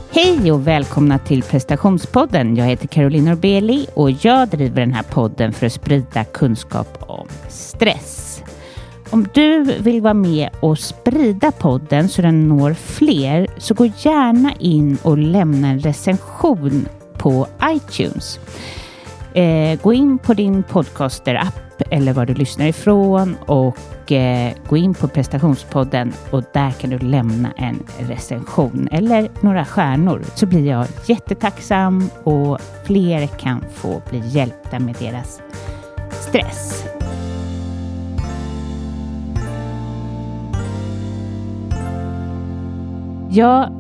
Hej och välkomna till prestationspodden. Jag heter Caroline Norbeli och jag driver den här podden för att sprida kunskap om stress. Om du vill vara med och sprida podden så den når fler, så gå gärna in och lämna en recension på iTunes. Gå in på din podcaster-app eller var du lyssnar ifrån och gå in på prestationspodden och där kan du lämna en recension eller några stjärnor, så blir jag jättetacksam och fler kan få bli hjälpta med deras stress. Ja,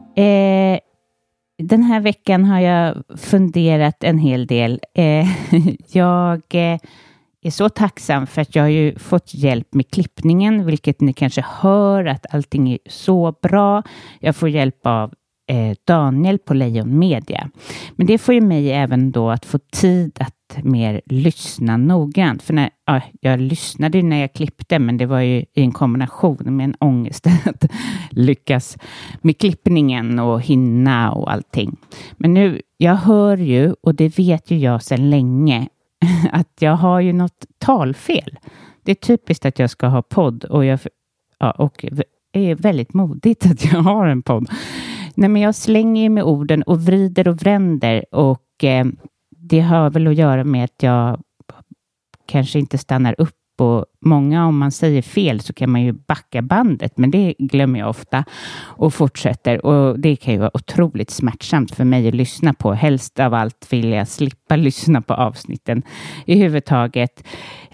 den här veckan har jag funderat en hel del. Jag är så tacksam för att jag har ju fått hjälp med klippningen, vilket ni kanske hör att allting är så bra. Jag får hjälp av Daniel på Lejon Media. Men det får ju mig även då att få tid att mer lyssna noggrant. För jag lyssnade ju när jag klippte, men det var ju i en kombination med en ångest att lyckas med klippningen och hinna och allting. Men nu, jag hör ju, och det vet ju jag sedan länge, att jag har ju något talfel. Det är typiskt att jag ska ha podd och och är väldigt modigt att jag har en podd. Nej, men jag slänger med orden och vrider och vränder och det har väl att göra med att jag kanske inte stannar upp, och många, om man säger fel så kan man ju backa bandet, men det glömmer jag ofta och fortsätter, och det kan ju vara otroligt smärtsamt för mig att lyssna på. Helst av allt vill jag slippa lyssna på avsnitten i huvudtaget.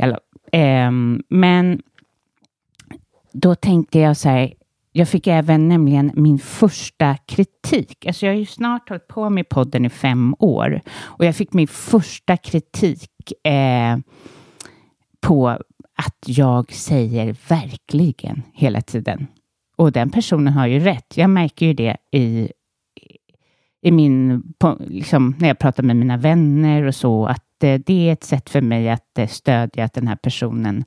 Men då tänkte jag så här, jag fick även nämligen min första kritik. Alltså jag har ju snart hållit på med podden i 5 år. Och jag fick min första kritik på att jag säger verkligen hela tiden. Och den personen har ju rätt. Jag märker ju det i min, liksom, när jag pratar med mina vänner och så. Att det är ett sätt för mig att stödja att den här personen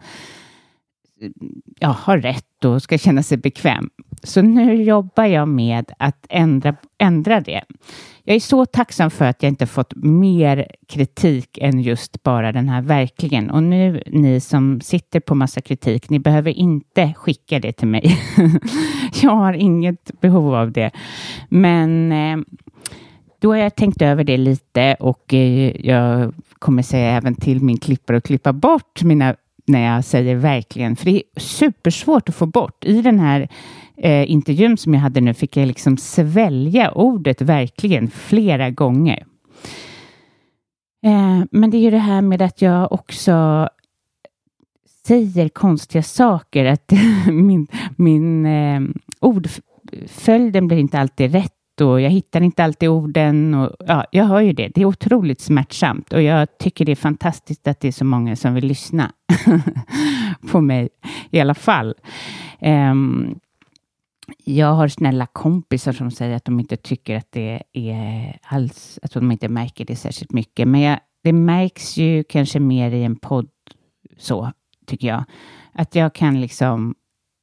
har rätt och ska känna sig bekväm. Så nu jobbar jag med att ändra det. Jag är så tacksam för att jag inte fått mer kritik än just bara den här verkligen. Och nu, ni som sitter på massa kritik, ni behöver inte skicka det till mig. Jag har inget behov av det. Men då har jag tänkt över det lite, och jag kommer säga även till min klippare att klippa bort när jag säger verkligen. För det är supersvårt att få bort. I den här intervjun som jag hade nu fick jag liksom svälja ordet verkligen flera gånger. Men det är ju det här med att jag också säger konstiga saker. Att min ordföljden blir inte alltid rätt. Och jag hittar inte alltid orden. Och, jag hör ju det. Det är otroligt smärtsamt. Och jag tycker det är fantastiskt att det är så många som vill lyssna på mig i alla fall. Jag har snälla kompisar som säger att de inte tycker att det är alls, att de inte märker det särskilt mycket. Men det märks ju kanske mer i en podd, så tycker jag. Att jag kan liksom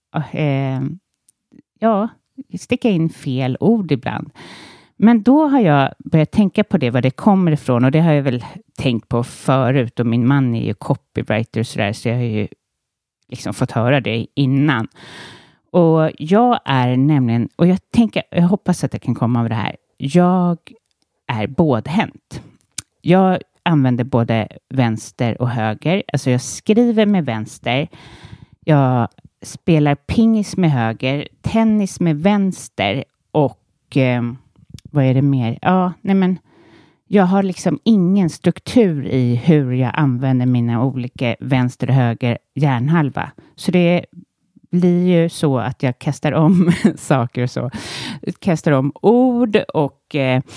sticka in fel ord ibland. Men då har jag börjat tänka på det, var det kommer ifrån. Och det har jag väl tänkt på förut. Och min man är ju copywriter och sådär. Så jag har ju liksom fått höra det innan. Och jag är nämligen, och jag hoppas att jag kan komma av det här. Jag är bådhänt. Jag använder både vänster och höger. Alltså jag skriver med vänster. Jag spelar pingis med höger. Tennis med vänster. Och vad är det mer? Jag har liksom ingen struktur i hur jag använder mina olika vänster och höger hjärnhalva. Så det blir ju så att jag kastar om saker och så. Kastar om ord och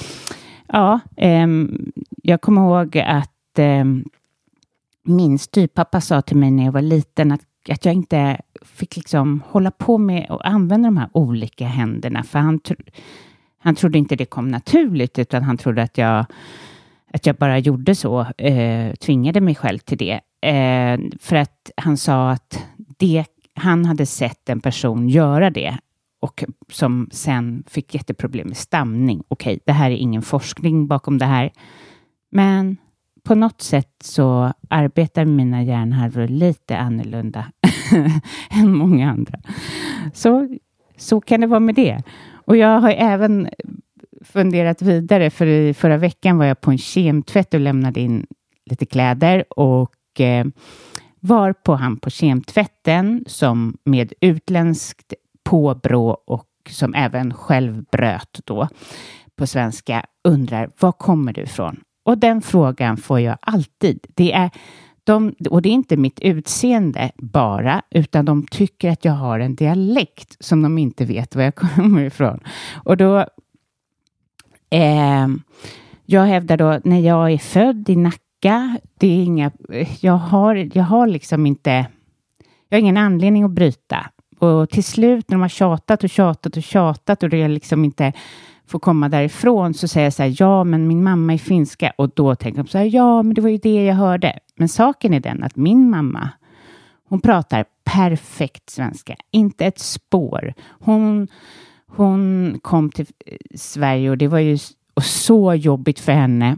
jag kommer ihåg att min styvpappa sa till mig när jag var liten att jag inte fick liksom hålla på med att använda de här olika händerna. För han trodde inte det kom naturligt, utan han trodde att jag bara gjorde så. Tvingade mig själv till det. För att han sa att han hade sett en person göra det. och som sen fick jätteproblem med stamning. Okej, det här är ingen forskning bakom det här. Men på något sätt så arbetar mina hjärnhalvor lite annorlunda än många andra. Så kan det vara med det. Och jag har även funderat vidare, för förra veckan var jag på en kemtvätt och lämnade in lite kläder och var på han på kemtvätten som med utländskt påbrå och som även själv bröt då på svenska undrar, var kommer du ifrån? Och den frågan får jag alltid. Och det är inte mitt utseende bara, utan de tycker att jag har en dialekt som de inte vet var jag kommer ifrån. Och då jag hävdar då, när jag är född i Nacka, det är inga, jag har liksom inte, jag har ingen anledning att bryta. Och till slut när de har tjatat och det liksom inte får komma därifrån, så säger jag så här, ja men min mamma är finska, och då tänker de så här, ja men det var ju det jag hörde. Men saken är den att min mamma, hon pratar perfekt svenska, inte ett spår. Hon kom till Sverige och det var ju så jobbigt för henne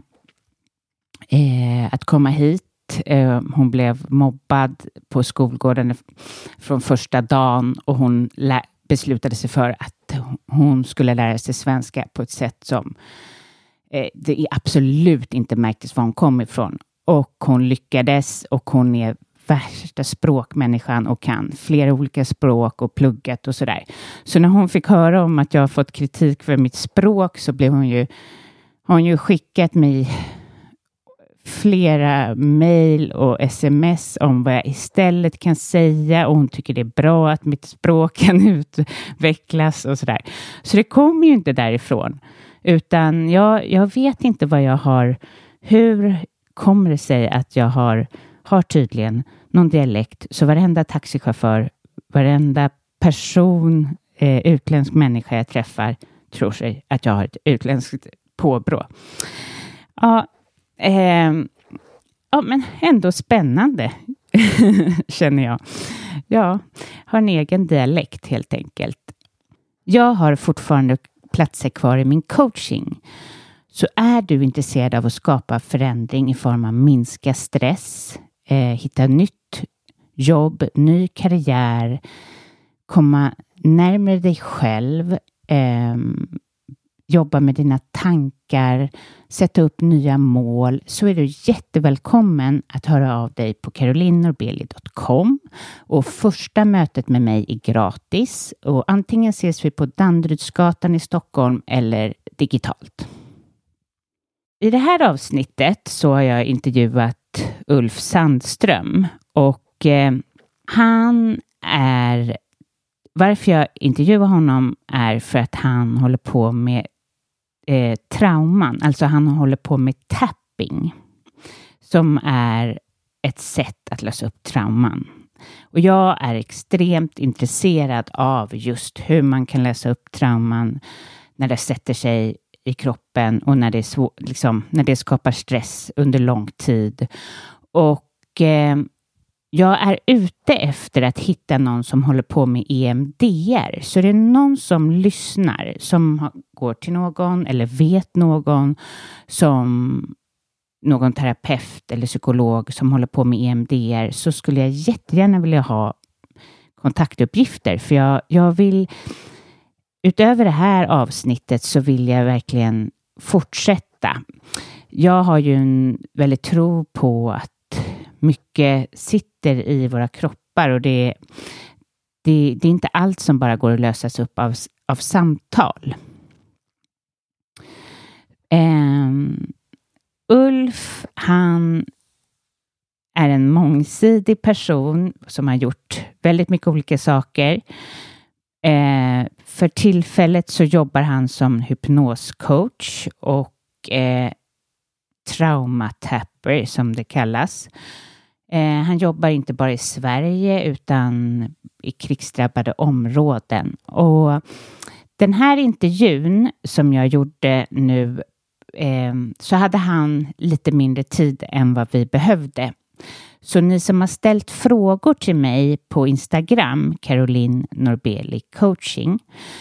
att komma hit. Hon blev mobbad på skolgården från första dagen, och hon beslutade sig för att hon skulle lära sig svenska på ett sätt som det absolut inte märktes var hon kom ifrån. Och hon lyckades, och hon är värsta språkmänniskan och kan flera olika språk och pluggat och sådär. Så när hon fick höra om att jag har fått kritik för mitt språk, så blev har hon ju skickat mig flera mejl och sms om vad jag istället kan säga, och hon tycker det är bra att mitt språk kan utvecklas och sådär. Så det kommer ju inte därifrån, utan jag vet inte vad jag har. Hur kommer det sig att jag har tydligen någon dialekt, så varenda taxichaufför, varenda person, utländsk människa jag träffar tror sig att jag har ett utländskt påbrå. Ja, men ändå spännande känner jag. Jag har en egen dialekt helt enkelt. Jag har fortfarande platser kvar i min coaching. Så är du intresserad av att skapa förändring i form av minska stress, hitta nytt jobb, ny karriär, komma närmare dig själv, jobba med dina tankar, sätta upp nya mål, så är du jättevälkommen att höra av dig på carolinnorbeli.com. Och första mötet med mig är gratis, och antingen ses vi på Danderydsgatan i Stockholm eller digitalt. I det här avsnittet så har jag intervjuat Ulf Sandström, och varför jag intervjuar honom är för att han håller på med trauman. Alltså han håller på med tapping, som är ett sätt att lösa upp trauman. Och jag är extremt intresserad av just hur man kan lösa upp trauman när det sätter sig i kroppen och när det när det skapar stress under lång tid. Och jag är ute efter att hitta någon som håller på med EMDR. Så det är någon som lyssnar, som går till någon eller vet någon, som någon terapeut eller psykolog som håller på med EMDR, så skulle jag jättegärna vilja ha kontaktuppgifter. För jag vill, utöver det här avsnittet, så vill jag verkligen fortsätta. Jag har ju en väldigt tro på att mycket sitter i våra kroppar, och det är inte allt som bara går att lösas upp av samtal. Ulf, han är en mångsidig person som har gjort väldigt mycket olika saker. För tillfället så jobbar han som hypnoscoach och traumatapper som det kallas. Han jobbar inte bara i Sverige utan i krigsdrabbade områden. Och den här intervjun som jag gjorde nu, så hade han lite mindre tid än vad vi behövde. Så ni som har ställt frågor till mig på Instagram, Caroline Norbeli coaching,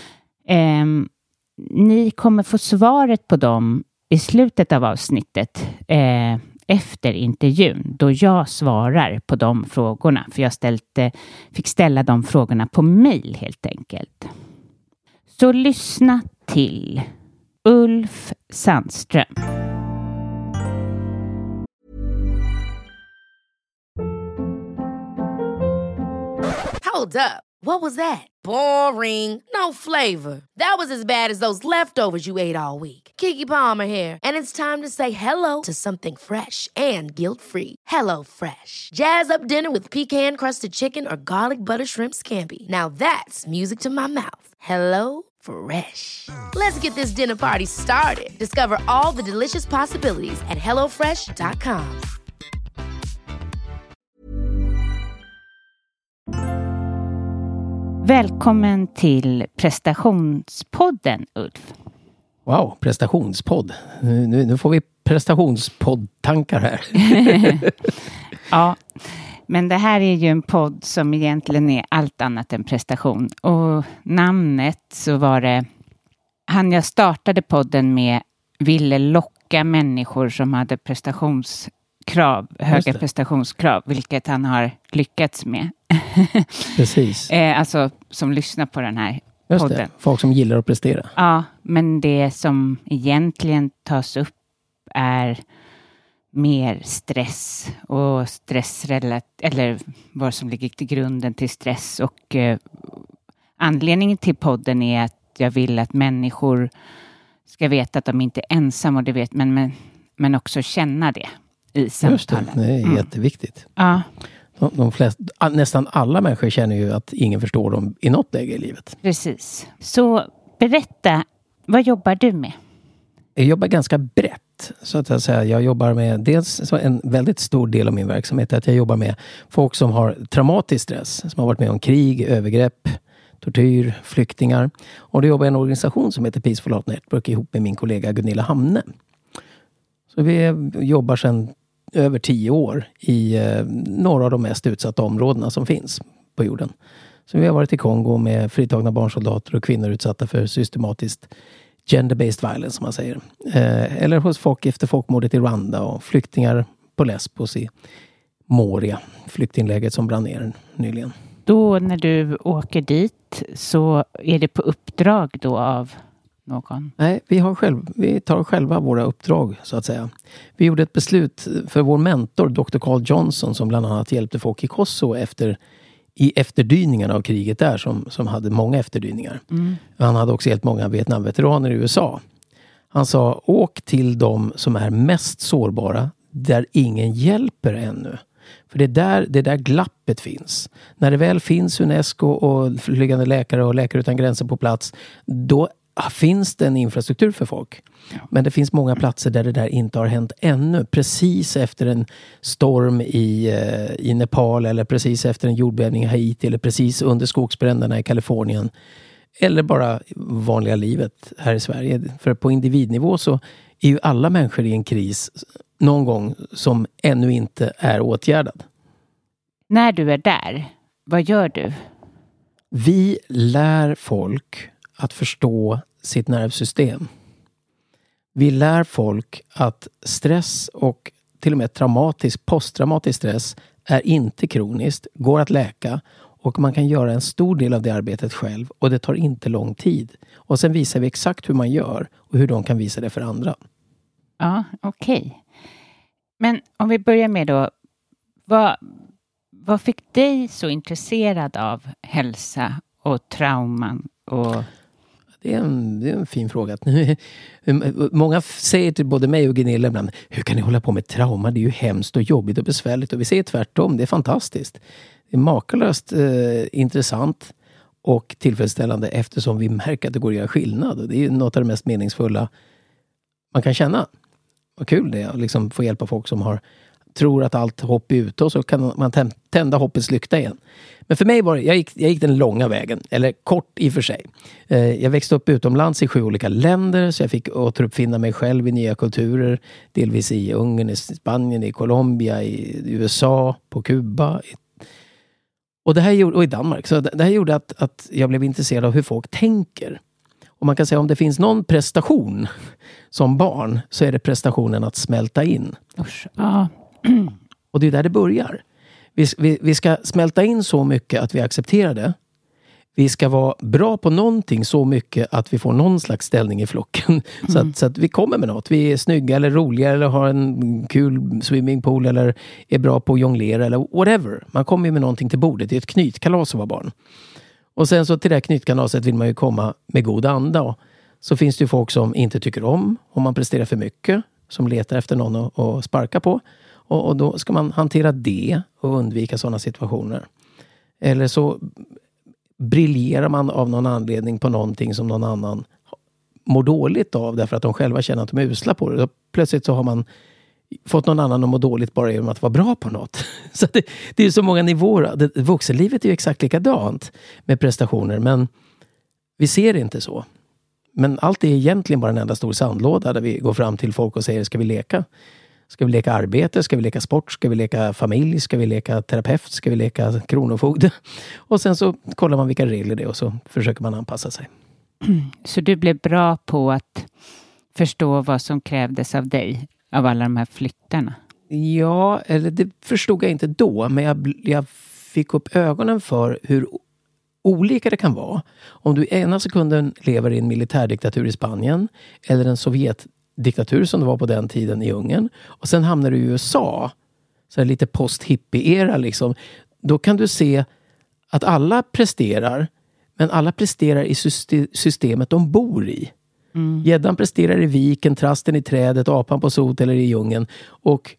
ni kommer få svaret på dem i slutet av avsnittet efter intervjun, då jag svarar på de frågorna. För jag fick ställa de frågorna på mejl helt enkelt. Så lyssna till Ulf Sandström. Hold up. What was that? Boring. No flavor. That was as bad as those leftovers you ate all week. Keke Palmer here, and it's time to say hello to something fresh and guilt-free. Hello Fresh. Jazz up dinner with pecan-crusted chicken or garlic butter shrimp scampi. Now that's music to my mouth. Hello Fresh. Let's get this dinner party started. Discover all the delicious possibilities at hellofresh.com. Välkommen till prestationspodden, Ulf. Wow, prestationspodd. Nu får vi prestationspoddtankar här. Ja, men det här är ju en podd som egentligen är allt annat än prestation. Och namnet så var det... Han jag startade podden med ville locka människor som hade höga prestationskrav, vilket han har lyckats med. Precis. Alltså som lyssnar på den här Just podden. Det, folk som gillar att prestera. Ja, men det som egentligen tas upp är mer stress och eller vad som ligger till grunden till stress. Och anledningen till podden är att jag vill att människor ska veta att de inte är ensamma, och det vet, men också känna det i samtalen. Just det är jätteviktigt. Ja. De flesta, nästan alla människor känner ju att ingen förstår dem i något läge i livet. Precis. Så berätta, vad jobbar du med? Jag jobbar ganska brett, så att säga. Jag jobbar med dels en väldigt stor del av min verksamhet, att jag jobbar med folk som har traumatisk stress, som har varit med om krig, övergrepp, tortyr, flyktingar. Och då jobbar jag i en organisation som heter Peaceful Heart Network ihop med min kollega Gunilla Hamne. Så vi jobbar sedan över 10 år i några av de mest utsatta områdena som finns på jorden. Så vi har varit i Kongo med fritagna barnsoldater och kvinnor utsatta för systematiskt gender-based violence, som man säger. Eller hos folk efter folkmordet i Rwanda och flyktingar på Lesbos i Moria, flyktingläget som brann ner nyligen. Då när du åker dit så är det på uppdrag då av någon? Nej, vi tar själva våra uppdrag, så att säga. Vi gjorde ett beslut för vår mentor, Dr. Carl Johnson, som bland annat hjälpte folk i Kosovo i efterdyningarna av kriget där, som hade många efterdyningar. Mm. Han hade också hjälpt många Vietnamveteraner i USA. Han sa, åk till de som är mest sårbara, där ingen hjälper ännu. För det där glappet finns. När det väl finns UNESCO och flygande läkare och Läkare utan gränser på plats, då finns det en infrastruktur för folk. Ja. Men det finns många platser där det där inte har hänt ännu. Precis efter en storm i Nepal, eller precis efter en jordbävning i Haiti, eller precis under skogsbränderna i Kalifornien. Eller bara vanliga livet här i Sverige. För på individnivå så är ju alla människor i en kris någon gång som ännu inte är åtgärdad. När du är där, vad gör du? Vi lär folk att förstå sitt nervsystem. Vi lär folk att stress och till och med posttraumatisk stress är inte kroniskt, går att läka, och man kan göra en stor del av det arbetet själv, och det tar inte lång tid. Och sen visar vi exakt hur man gör och hur de kan visa det för andra. Ja, okej. Men om vi börjar med då, vad fick dig så intresserad av hälsa och trauman? Det är en fin fråga. Många säger till både mig och Gunilla ibland, hur kan ni hålla på med trauma? Det är ju hemskt och jobbigt och besvärligt. Och vi säger tvärtom, det är fantastiskt. Det är makalöst intressant och tillfredsställande, eftersom vi märker att det går att göra skillnad. Och det är något av det mest meningsfulla man kan känna. Vad kul det är att liksom få hjälpa folk som har tror att allt hopp är ute och så kan man tända hoppets lykta igen. Men för mig var det, jag gick den långa vägen, eller kort i och för sig. Jag växte upp utomlands i 7 olika länder, så jag fick återuppfinna mig själv i nya kulturer. Delvis i Ungern, i Spanien, i Colombia, i USA, på Kuba. Och i Danmark. Så det här gjorde att jag blev intresserad av hur folk tänker. Och man kan säga om det finns någon prestation som barn, så är det prestationen att smälta in. Ja. Och det är där det börjar. Vi ska smälta in så mycket att vi accepterar det. Vi ska vara bra på någonting så mycket att vi får någon slags ställning i flocken. Så att vi kommer med något. Vi är snygga eller roliga eller har en kul swimmingpool eller är bra på att jonglera eller whatever. Man kommer med någonting till bordet. Det är ett knytkalas att vara barn. Och sen så till det här knytkalaset vill man ju komma med god anda. Så finns det ju folk som inte tycker om man presterar för mycket. Som letar efter någon att sparka på. Och då ska man hantera det och undvika sådana situationer. Eller så briljerar man av någon anledning på någonting som någon annan mår dåligt av. Därför att de själva känner att de är usla på det. Då plötsligt så har man fått någon annan att må dåligt bara genom att vara bra på något. Så det är så många nivåer. Vuxenlivet är ju exakt likadant med prestationer. Men vi ser det inte så. Men allt är egentligen bara en enda stor sandlåda där vi går fram till folk och säger, ska vi leka? Ska vi leka arbete? Ska vi leka sport? Ska vi leka familj? Ska vi leka terapeut? Ska vi leka kronofogde? Och sen så kollar man vilka regler det är och så försöker man anpassa sig. Så du blev bra på att förstå vad som krävdes av dig, av alla de här flyttarna? Ja, eller det förstod jag inte då. Men jag fick upp ögonen för hur olika det kan vara. Om du ena sekunden lever i en militärdiktatur i Spanien eller en Sovjetdiktatur som det var på den tiden i Ungern. Och sen hamnar du i USA. Så är det lite post-hippie-era liksom. Då kan du se att alla presterar. Men alla presterar i systemet de bor i. Gäddan presterar i viken, trasten i trädet, apan på sot eller i djungeln. Och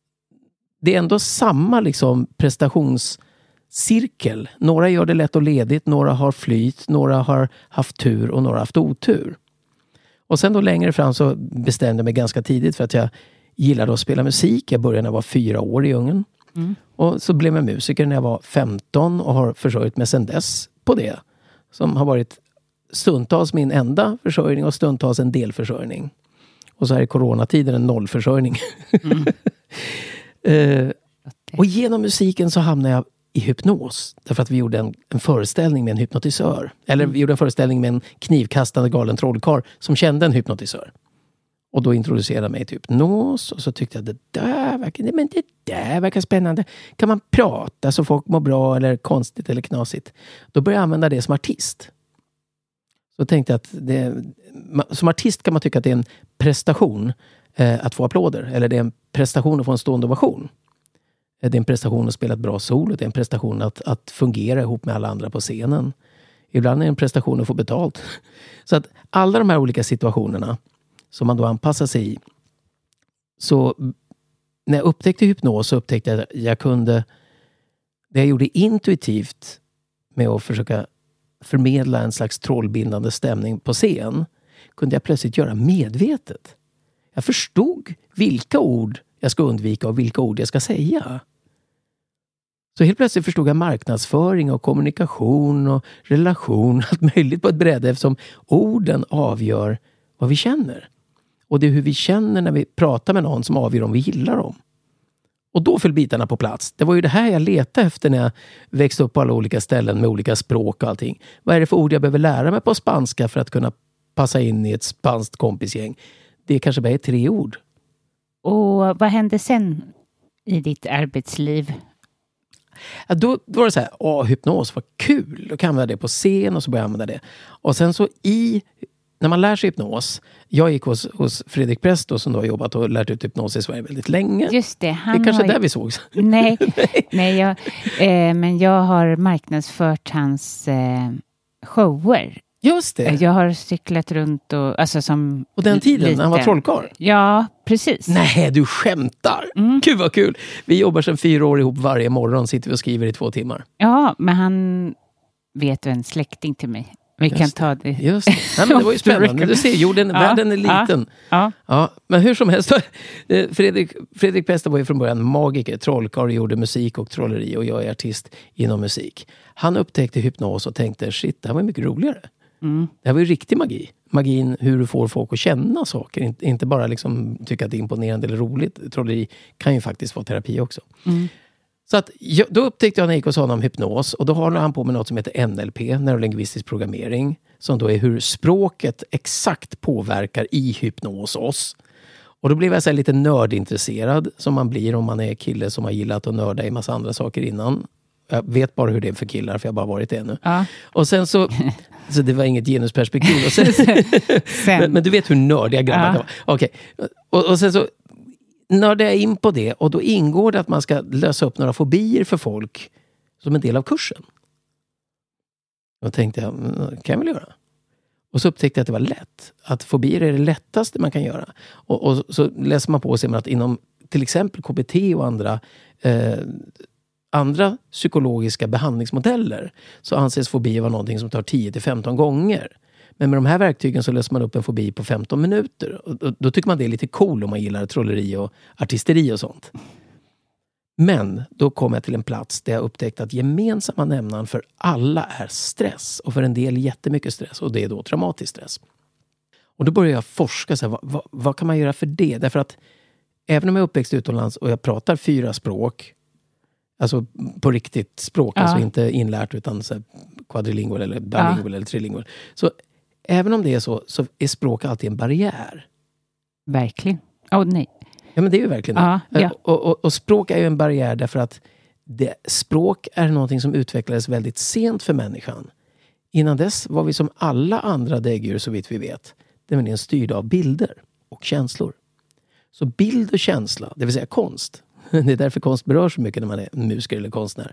det är ändå samma liksom prestationscirkel. Några gör det lätt och ledigt, några har flyt, några har haft tur och några har haft otur. Och sen då längre fram så bestämde jag mig ganska tidigt för att jag gillade att spela musik. Jag började när jag var 4 år i Ungern. Och så blev jag musiker när jag var 15 och har försörjt mig sedan dess på det. Som har varit stundtals min enda försörjning och stundtals en delförsörjning. Och så här i coronatiden en nollförsörjning. Och genom musiken så hamnade jag i hypnos. Därför att vi gjorde en föreställning med en hypnotisör. Eller vi gjorde en föreställning med en knivkastande galen trollkarl som kände en hypnotisör. Och då introducerade mig till hypnos. Och så tyckte jag det där verkar spännande. Kan man prata så folk mår bra eller konstigt eller knasigt? Då började jag använda det som artist. Så tänkte jag att som artist kan man tycka att det är en prestation att få applåder. Eller det är en prestation att få en stående ovation. Det är en prestation att spela ett bra solo. Det är en prestation att fungera ihop med alla andra på scenen. Ibland är det en prestation att få betalt. Så att alla de här olika situationerna som man då anpassar sig i. Så när jag upptäckte hypnos så upptäckte jag att jag kunde, det jag gjorde intuitivt med att försöka förmedla en slags trollbindande stämning på scen, kunde jag plötsligt göra medvetet. Jag förstod vilka ord jag ska undvika och vilka ord jag ska säga. Så helt plötsligt förstod jag marknadsföring och kommunikation och relation, allt möjligt på ett bräde, eftersom orden avgör vad vi känner. Och det är hur vi känner när vi pratar med någon som avgör om vi gillar dem. Och då föll bitarna på plats. Det var ju det här jag letade efter när jag växte upp på alla olika ställen med olika språk och allting. Vad är det för ord jag behöver lära mig på spanska för att kunna passa in i ett spanskt kompisgäng? Det kanske bara är 3 ord. Och vad hände sen i ditt arbetsliv? Ja, då var det så här, hypnos var kul. Då kan jag använda det på scen och så började jag använda det. Och sen så när man lär sig hypnos, jag gick hos Fredrik Presto som då har jobbat och lärt ut hypnos i Sverige väldigt länge. Just det. Det är kanske där vi sågs. Nej, men jag har marknadsfört hans shower. Just det. Jag har cyklat runt och alltså som och den tiden när han var trollkarl. Ja, precis. Nej, du skämtar. Gud vad kul. Vi jobbar sedan 4 år ihop varje morgon. Sitter vi och skriver i 2 timmar. Ja, men han vet en släkting till mig. Vi kan ta det. Just det. Nej, men det var ju spännande. Du ser, världen är liten. Ja, men hur som helst. Fredrik Pester var ju från början magiker, trollkarl, gjorde musik och trolleri, och jag är artist inom musik. Han upptäckte hypnos och tänkte, shit, det här var mycket roligare. Det här var ju riktig magi. Magin hur du får folk att känna saker. Inte bara liksom tycka att det är imponerande eller roligt. Trolleri kan ju faktiskt vara terapi också. Så att, då upptäckte jag när jag gick hos honom hypnos. Och då håller han på med något som heter NLP, neurolingvistisk programmering. Som då är hur språket exakt påverkar i hypnos oss. Och då blev jag så här lite nördintresserad, som man blir om man är kille som har gillat att nörda i massa andra saker innan. Jag vet bara hur det är för killar, för jag har bara varit det nu. Ja. Och sen så det var inget genusperspektiv. Och sen, men du vet hur nördiga grabbar kan vara. Okej. Och sen så nördade jag in på det, och då ingår det att man ska lösa upp några fobier för folk som en del av kursen. Då tänkte jag, kan jag väl göra? Och så upptäckte jag att det var lätt. Att fobier är det lättaste man kan göra. Och så läser man på och ser man att inom till exempel KBT och andra psykologiska behandlingsmodeller så anses fobier vara någonting som tar 10-15 gånger. Men med de här verktygen så löser man upp en fobi på 15 minuter. Och då tycker man det är lite cool om man gillar trolleri och artisteri och sånt. Men då kom jag till en plats där jag upptäckte att gemensamma nämnaren för alla är stress. Och för en del jättemycket stress. Och det är då traumatisk stress. Och då började jag forska. Så här, vad kan man göra för det? Därför att även om jag är uppväxt utomlands och jag pratar 4 språk. Alltså på riktigt språk. Alltså inte inlärt utan så här, quadrilingual eller bilingual eller trilingual. Så även om det är så är språk alltid en barriär. Verkligen. Nej. Ja, men det är ju verkligen det. Och språk är ju en barriär därför att språk är någonting som utvecklades väldigt sent för människan. Innan dess var vi som alla andra däggdjur, så vitt vi vet, nämligen styrda av bilder och känslor. Så bild och känsla, det vill säga konst, det är därför konst berör så mycket när man är musiker eller konstnär.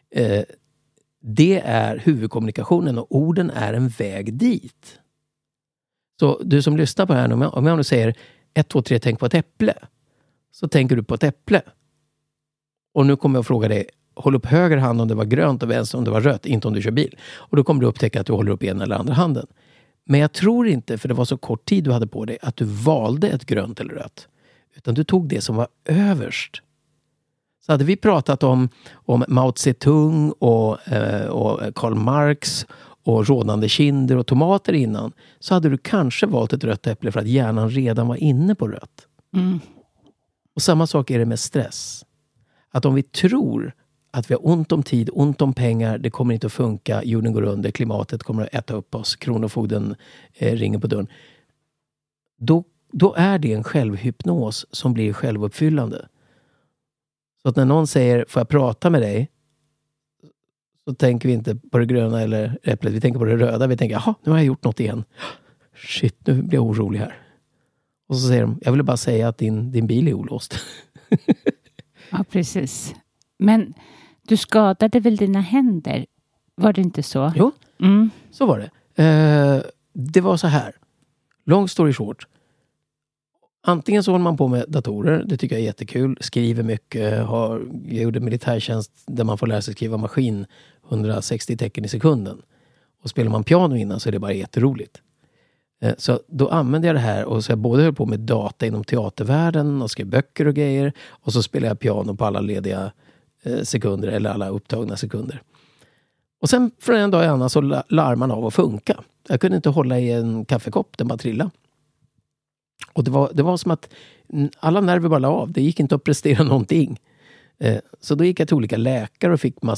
Det är huvudkommunikationen, och orden är en väg dit. Så du som lyssnar på det här, om jag nu säger 1, 2, 3, tänk på ett äpple. Så tänker du på ett äpple. Och nu kommer jag att fråga dig, håll upp höger hand om det var grönt och vänster om det var rött, inte om du kör bil. Och då kommer du upptäcka att du håller upp ena eller andra handen. Men jag tror inte, för det var så kort tid du hade på dig, att du valde ett grönt eller rött. Utan du tog det som var överst. Så hade vi pratat om Mao Zedong och Karl Marx och rådande kinder och tomater innan, så hade du kanske valt ett rött äpple för att hjärnan redan var inne på rött. Och samma sak är det med stress. Att om vi tror att vi har ont om tid, ont om pengar, det kommer inte att funka, jorden går under, klimatet kommer att äta upp oss, kronofogden ringer på dörren. Då är det en självhypnos som blir självuppfyllande. Så att när någon säger, får jag prata med dig? Så tänker vi inte på det gröna eller äpplet, vi tänker på det röda. Vi tänker, jaha, nu har jag gjort något igen. Shit, nu blir jag orolig här. Och så säger de, jag ville bara säga att din bil är olåst. Ja, precis. Men du skadade väl dina händer? Var det inte så? Jo, så var det. Det var så här. Long story short. Antingen så håller man på med datorer, det tycker jag är jättekul. Skriver mycket, jag gjorde militärtjänst där man får lära sig skriva maskin 160 tecken i sekunden. Och spelar man piano innan så är det bara jätteroligt. Så då använde jag det här, och så jag både höll på med data inom teatervärlden och skrev böcker och grejer. Och så spelade jag piano på alla lediga sekunder eller alla upptagna sekunder. Och sen från en dag i annan så larmade av att funka. Jag kunde inte hålla i en kaffekopp, den bara trillade. Och det var som att alla nerver bara la av. Det gick inte att prestera någonting. Så då gick jag till olika läkare och fick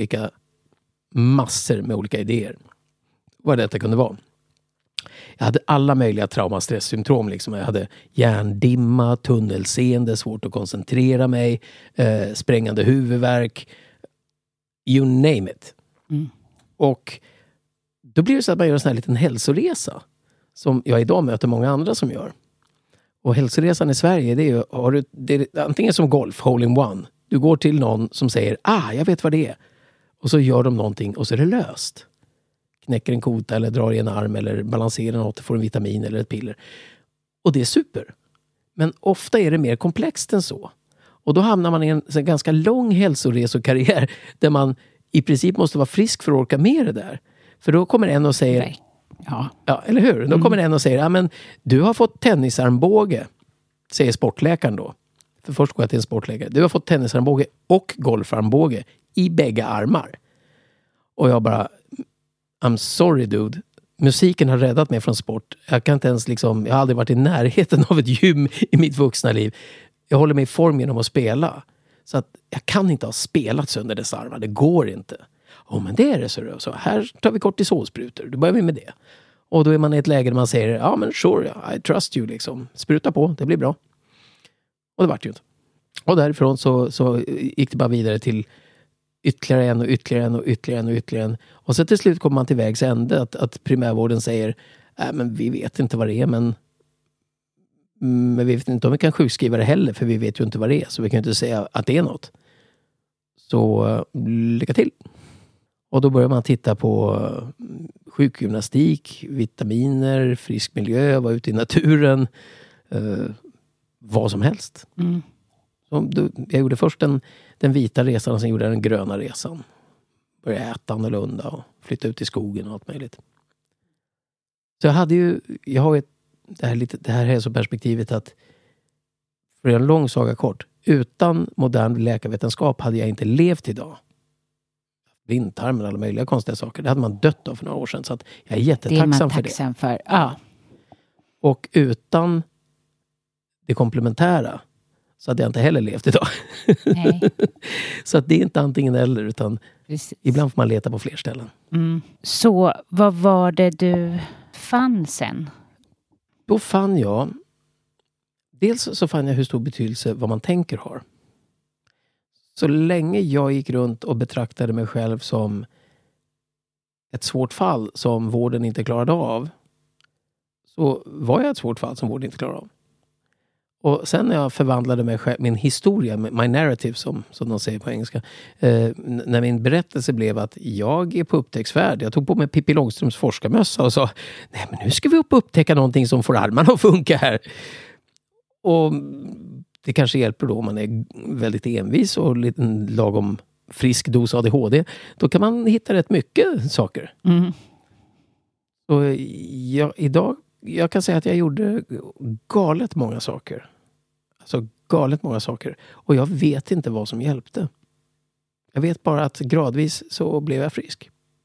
massor med olika idéer. Vad detta kunde vara. Jag hade alla möjliga traumastresssymptom. Liksom. Jag hade hjärndimma, tunnelseende, svårt att koncentrera mig, sprängande huvudvärk. You name it. Och då blir det så att man gör en sån här liten hälsoresa. Som jag idag möter många andra som gör. Och hälsoresan i Sverige, det är antingen som golf, hole in one. Du går till någon som säger, jag vet vad det är. Och så gör de någonting och så är det löst. Knäcker en kota eller drar i en arm eller balanserar något, får en vitamin eller ett piller. Och det är super. Men ofta är det mer komplext än så. Och då hamnar man i en ganska lång hälsoresokarriär där man i princip måste vara frisk för att orka med det där. För då kommer en och säger... Ja, eller hur? Då kommer en och säger, men du har fått tennisarmbåge, säger sportläkaren då. För först går jag till en sportläkare. Du har fått tennisarmbåge och golfarmbåge i bägge armar. Och jag bara, I'm sorry dude. Musiken har räddat mig från sport. Jag kan inte ens jag har aldrig varit i närheten av ett gym i mitt vuxna liv. Jag håller mig i form genom att spela. Så att jag kan inte ha spelat sönder dess armar. Det går inte. Men det är det så här tar vi kortisonsprutor. Då börjar vi med det. Och då är man i ett läge där man säger, men sure, I trust you Spruta på, det blir bra. Och det vart ju inte. Och därifrån så gick det bara vidare till ytterligare en och ytterligare en och ytterligare en och ytterligare en. Och så till slut kommer man till vägs ände att primärvården säger, men vi vet inte vad det är, men vi vet inte om vi kan sjukskriva det heller, för vi vet ju inte vad det är, så vi kan inte säga att det är något. Så lycka till. Och då börjar man titta på sjukgymnastik, vitaminer, frisk miljö, vara ute i naturen, vad som helst. Jag gjorde först den vita resan och sen gjorde jag den gröna resan. Började äta annorlunda och flytta ut i skogen och allt möjligt. Så jag har det här hälsoperspektivet att, för en lång saga kort, utan modern läkarvetenskap hade jag inte levt idag. Blindtarmen och alla möjliga konstiga saker. Det hade man dött av för några år sedan. Så att jag är jättetacksam för det. Det är man tacksam för. Ja. Och utan det komplementära så hade jag inte heller levt idag. Nej. Så att det är inte antingen eller, utan ibland får man leta på fler ställen. Så vad var det du fann sen? Då fann jag, dels så fann jag hur stor betydelse vad man tänker har. Så länge jag gick runt och betraktade mig själv som ett svårt fall som vården inte klarade av, så var jag ett svårt fall som vården inte klarade av. Och sen när jag förvandlade mig själv, min historia, my narrative som de säger på engelska, när min berättelse blev att jag är på upptäcktsfärd. Jag tog på mig Pippi Långströms forskarmössa och sa, nej men nu ska vi upp och upptäcka någonting som får armarna att funka här. Och det kanske hjälper då om man är väldigt envis och en lagom frisk dos ADHD. Då kan man hitta rätt mycket saker. Och idag, jag kan säga att jag gjorde galet många saker. Alltså galet många saker. Och jag vet inte vad som hjälpte. Jag vet bara att gradvis så blev jag frisk.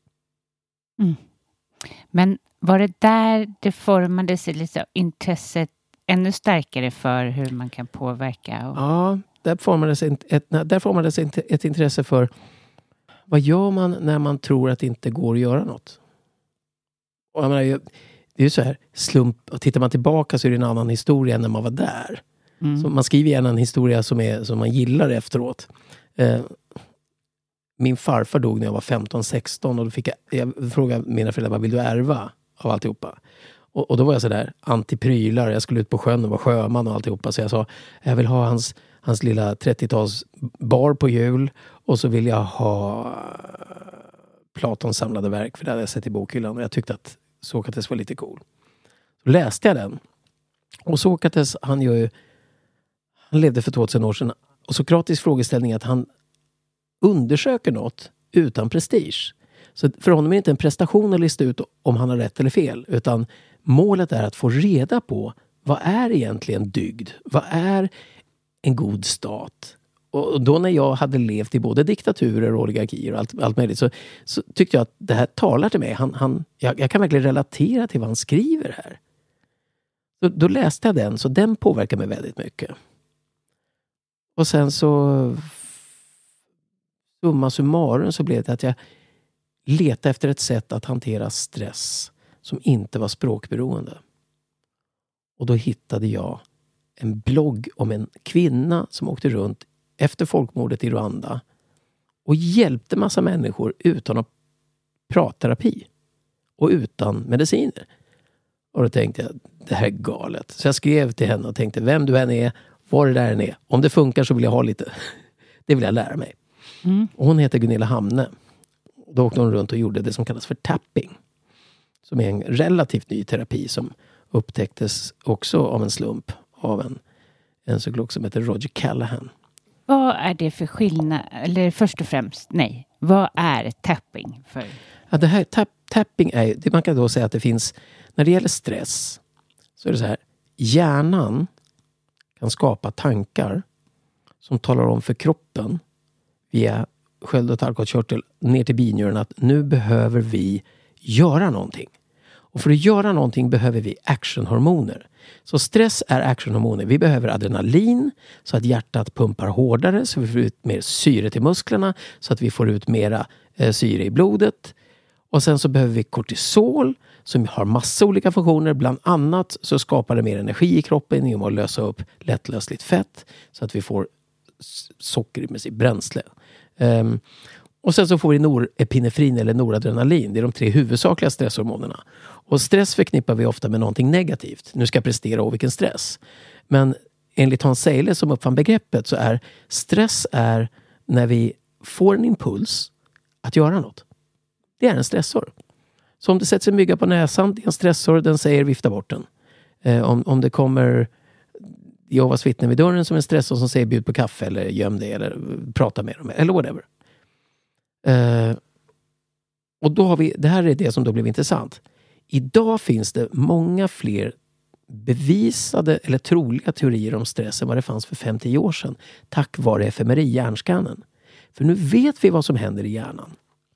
Men var det där det formades intresset ännu starkare för hur man kan påverka? Ja, där formades ett intresse för vad gör man när man tror att det inte går att göra något? Och jag menar, det är ju så här, slump, och tittar man tillbaka så är det en annan historia än när man var där. Så man skriver gärna en historia som man gillar efteråt. Min farfar dog när jag var 15-16 och då fick jag fråga mina föräldrar, vad vill du ärva av alltihopa? Och då var jag så där antiprylar. Jag skulle ut på sjön och vara sjöman och alltihopa. Så jag sa, jag vill ha hans lilla 30-tals bar på jul. Och så vill jag ha Platons samlade verk. För det hade jag sett i bokhyllan. Och jag tyckte att Sokrates var lite cool. Så läste jag den. Och Sokrates, han levde för 2000 år sedan. Och Sokratis frågeställning är att han undersöker något utan prestige. Så för honom är det inte en prestation att lista ut om han har rätt eller fel. Utan målet är att få reda på vad är egentligen dygd? Vad är en god stat? Och då när jag hade levt i både diktaturer och oligarkier och allt möjligt så tyckte jag att det här talar till mig. Jag kan verkligen relatera till vad han skriver här. Så då läste jag den, så den påverkar mig väldigt mycket. Och sen så summa summarum så blev det att jag letade efter ett sätt att hantera stress som inte var språkberoende. Och då hittade jag en blogg om en kvinna som åkte runt efter folkmordet i Rwanda och hjälpte massa människor utan att pratterapi och utan mediciner. Och då tänkte jag, det här är galet. Så jag skrev till henne och tänkte, vem du än är, var det där än är. Om det funkar så vill jag ha lite. Det vill jag lära mig. Och hon heter Gunilla Hamne. Då åkte hon runt och gjorde det som kallas för tapping. Som är en relativt ny terapi som upptäcktes också av en slump av en psykolog som heter Roger Callahan. Vad är det för skillnad? Eller först och främst, vad är tapping för? Ja, det här tapping är det man kan då säga att det finns, när det gäller stress så är det så här, hjärnan kan skapa tankar som talar om för kroppen via sköld- och tarmkörtel ner till binjuren att nu behöver vi göra någonting. Och för att göra någonting behöver vi actionhormoner. Så stress är actionhormoner. Vi behöver adrenalin så att hjärtat pumpar hårdare så vi får ut mer syre till musklerna så att vi får ut mera syre i blodet. Och sen så behöver vi kortisol som har massa olika funktioner. Bland annat så skapar det mer energi i kroppen genom att lösa upp lättlösligt fett så att vi får socker med sitt bränsle. Och sen så får vi norepinefrin eller noradrenalin. Det är de 3 huvudsakliga stresshormonerna. Och stress förknippar vi ofta med någonting negativt. Nu ska jag prestera och vilken stress. Men enligt Hans Seile som uppfann begreppet så är stress är när vi får en impuls att göra något. Det är en stressor. Så om det sätts en mygga på näsan, det är en stressor, den säger vifta bort den. Om det kommer Jehovas vittnen vid dörren som en stressor som säger bjud på kaffe eller göm dig eller prata med dem eller whatever. Och då har vi, det här är det som då blev intressant. Idag finns det många fler bevisade eller troliga teorier om stress än vad det fanns för 5-10 år sedan. Tack vare fMRI, hjärnscannen. För nu vet vi vad som händer i hjärnan.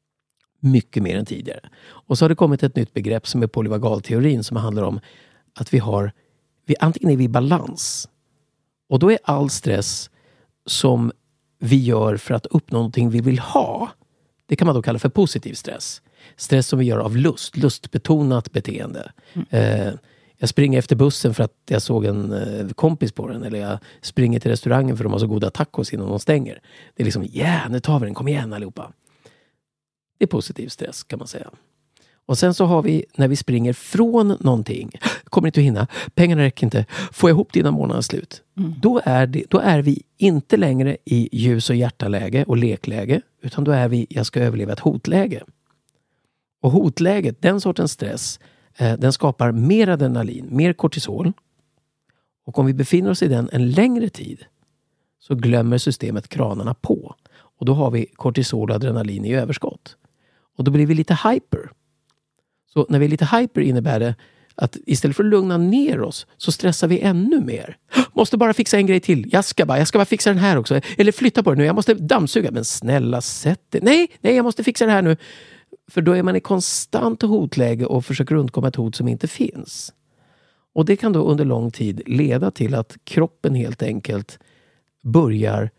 Mycket mer än tidigare. Och så har det kommit ett nytt begrepp som är polyvagalteorin som handlar om att antingen är vi i balans. Och då är all stress som vi gör för att uppnå någonting vi vill ha. Det kan man då kalla för positiv stress. Stress som vi gör av lustbetonat beteende. Jag springer efter bussen för att jag såg en kompis på den. Eller jag springer till restaurangen för de har så goda tacos innan de stänger. Det är liksom, nu tar vi den, kom igen allihopa. Det är positiv stress kan man säga. Och sen så har vi när vi springer från någonting. Kommer inte att hinna, pengarna räcker inte. Får jag ihop det innan månadens slut. Då är vi inte längre i ljus- och hjärtaläge och lekläge. Utan då är vi, jag ska överleva ett hotläge. Och hotläget, den sortens stress, den skapar mer adrenalin, mer kortisol. Och om vi befinner oss i den en längre tid så glömmer systemet kranarna på. Och då har vi kortisol och adrenalin i överskott. Och då blir vi lite hyper. Så när vi är lite hyper innebär det att istället för att lugna ner oss så stressar vi ännu mer. Måste bara fixa en grej till. Jag ska bara fixa den här också. Eller flytta på den nu. Jag måste dammsuga. Men snälla, sätt det. Nej, jag måste fixa det här nu. För då är man i konstant hotläge och försöker undkomma ett hot som inte finns. Och det kan då under lång tid leda till att kroppen helt enkelt börjar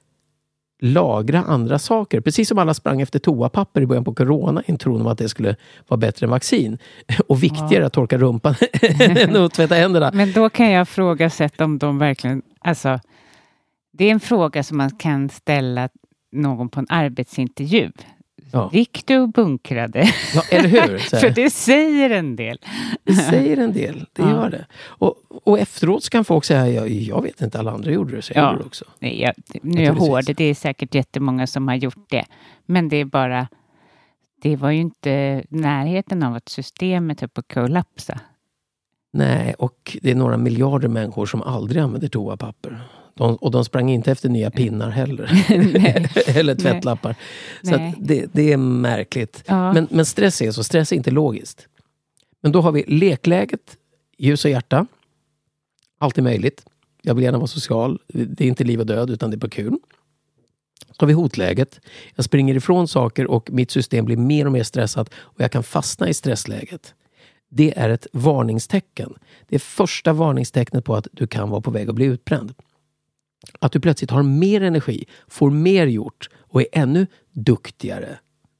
lagra andra saker. Precis som alla sprang efter toapapper i början på corona i tron om att det skulle vara bättre än vaccin. Och viktigare att torka rumpan än att tvätta händerna. Men då kan jag ifrågasätta om de verkligen... Alltså, det är en fråga som man kan ställa någon på en arbetsintervju. Ja. Gick du och bunkrade? Ja, eller hur? För det säger en del. Det säger en del, det gör det. Och efteråt kan folk säga, jag vet inte, alla andra gjorde det, så gjorde det också. Nej, nu är jag hård, det är säkert jättemånga som har gjort det. Men det är bara, det var ju inte närheten av att systemet är på att kollapsa. Nej, och det är några miljarder människor som aldrig använder toapapper. Och de sprang inte efter nya pinnar heller. Eller tvättlappar. Så att det är märkligt. Ja. Men stress är inte logiskt. Men då har vi lekläget, ljus och hjärta. Allt är möjligt. Jag vill gärna vara social. Det är inte liv och död utan det är på kul. Så har vi hotläget. Jag springer ifrån saker och mitt system blir mer och mer stressat. Och jag kan fastna i stressläget. Det är ett varningstecken. Det är första varningstecknet på att du kan vara på väg att bli utbränd. Att du plötsligt har mer energi, får mer gjort och är ännu duktigare.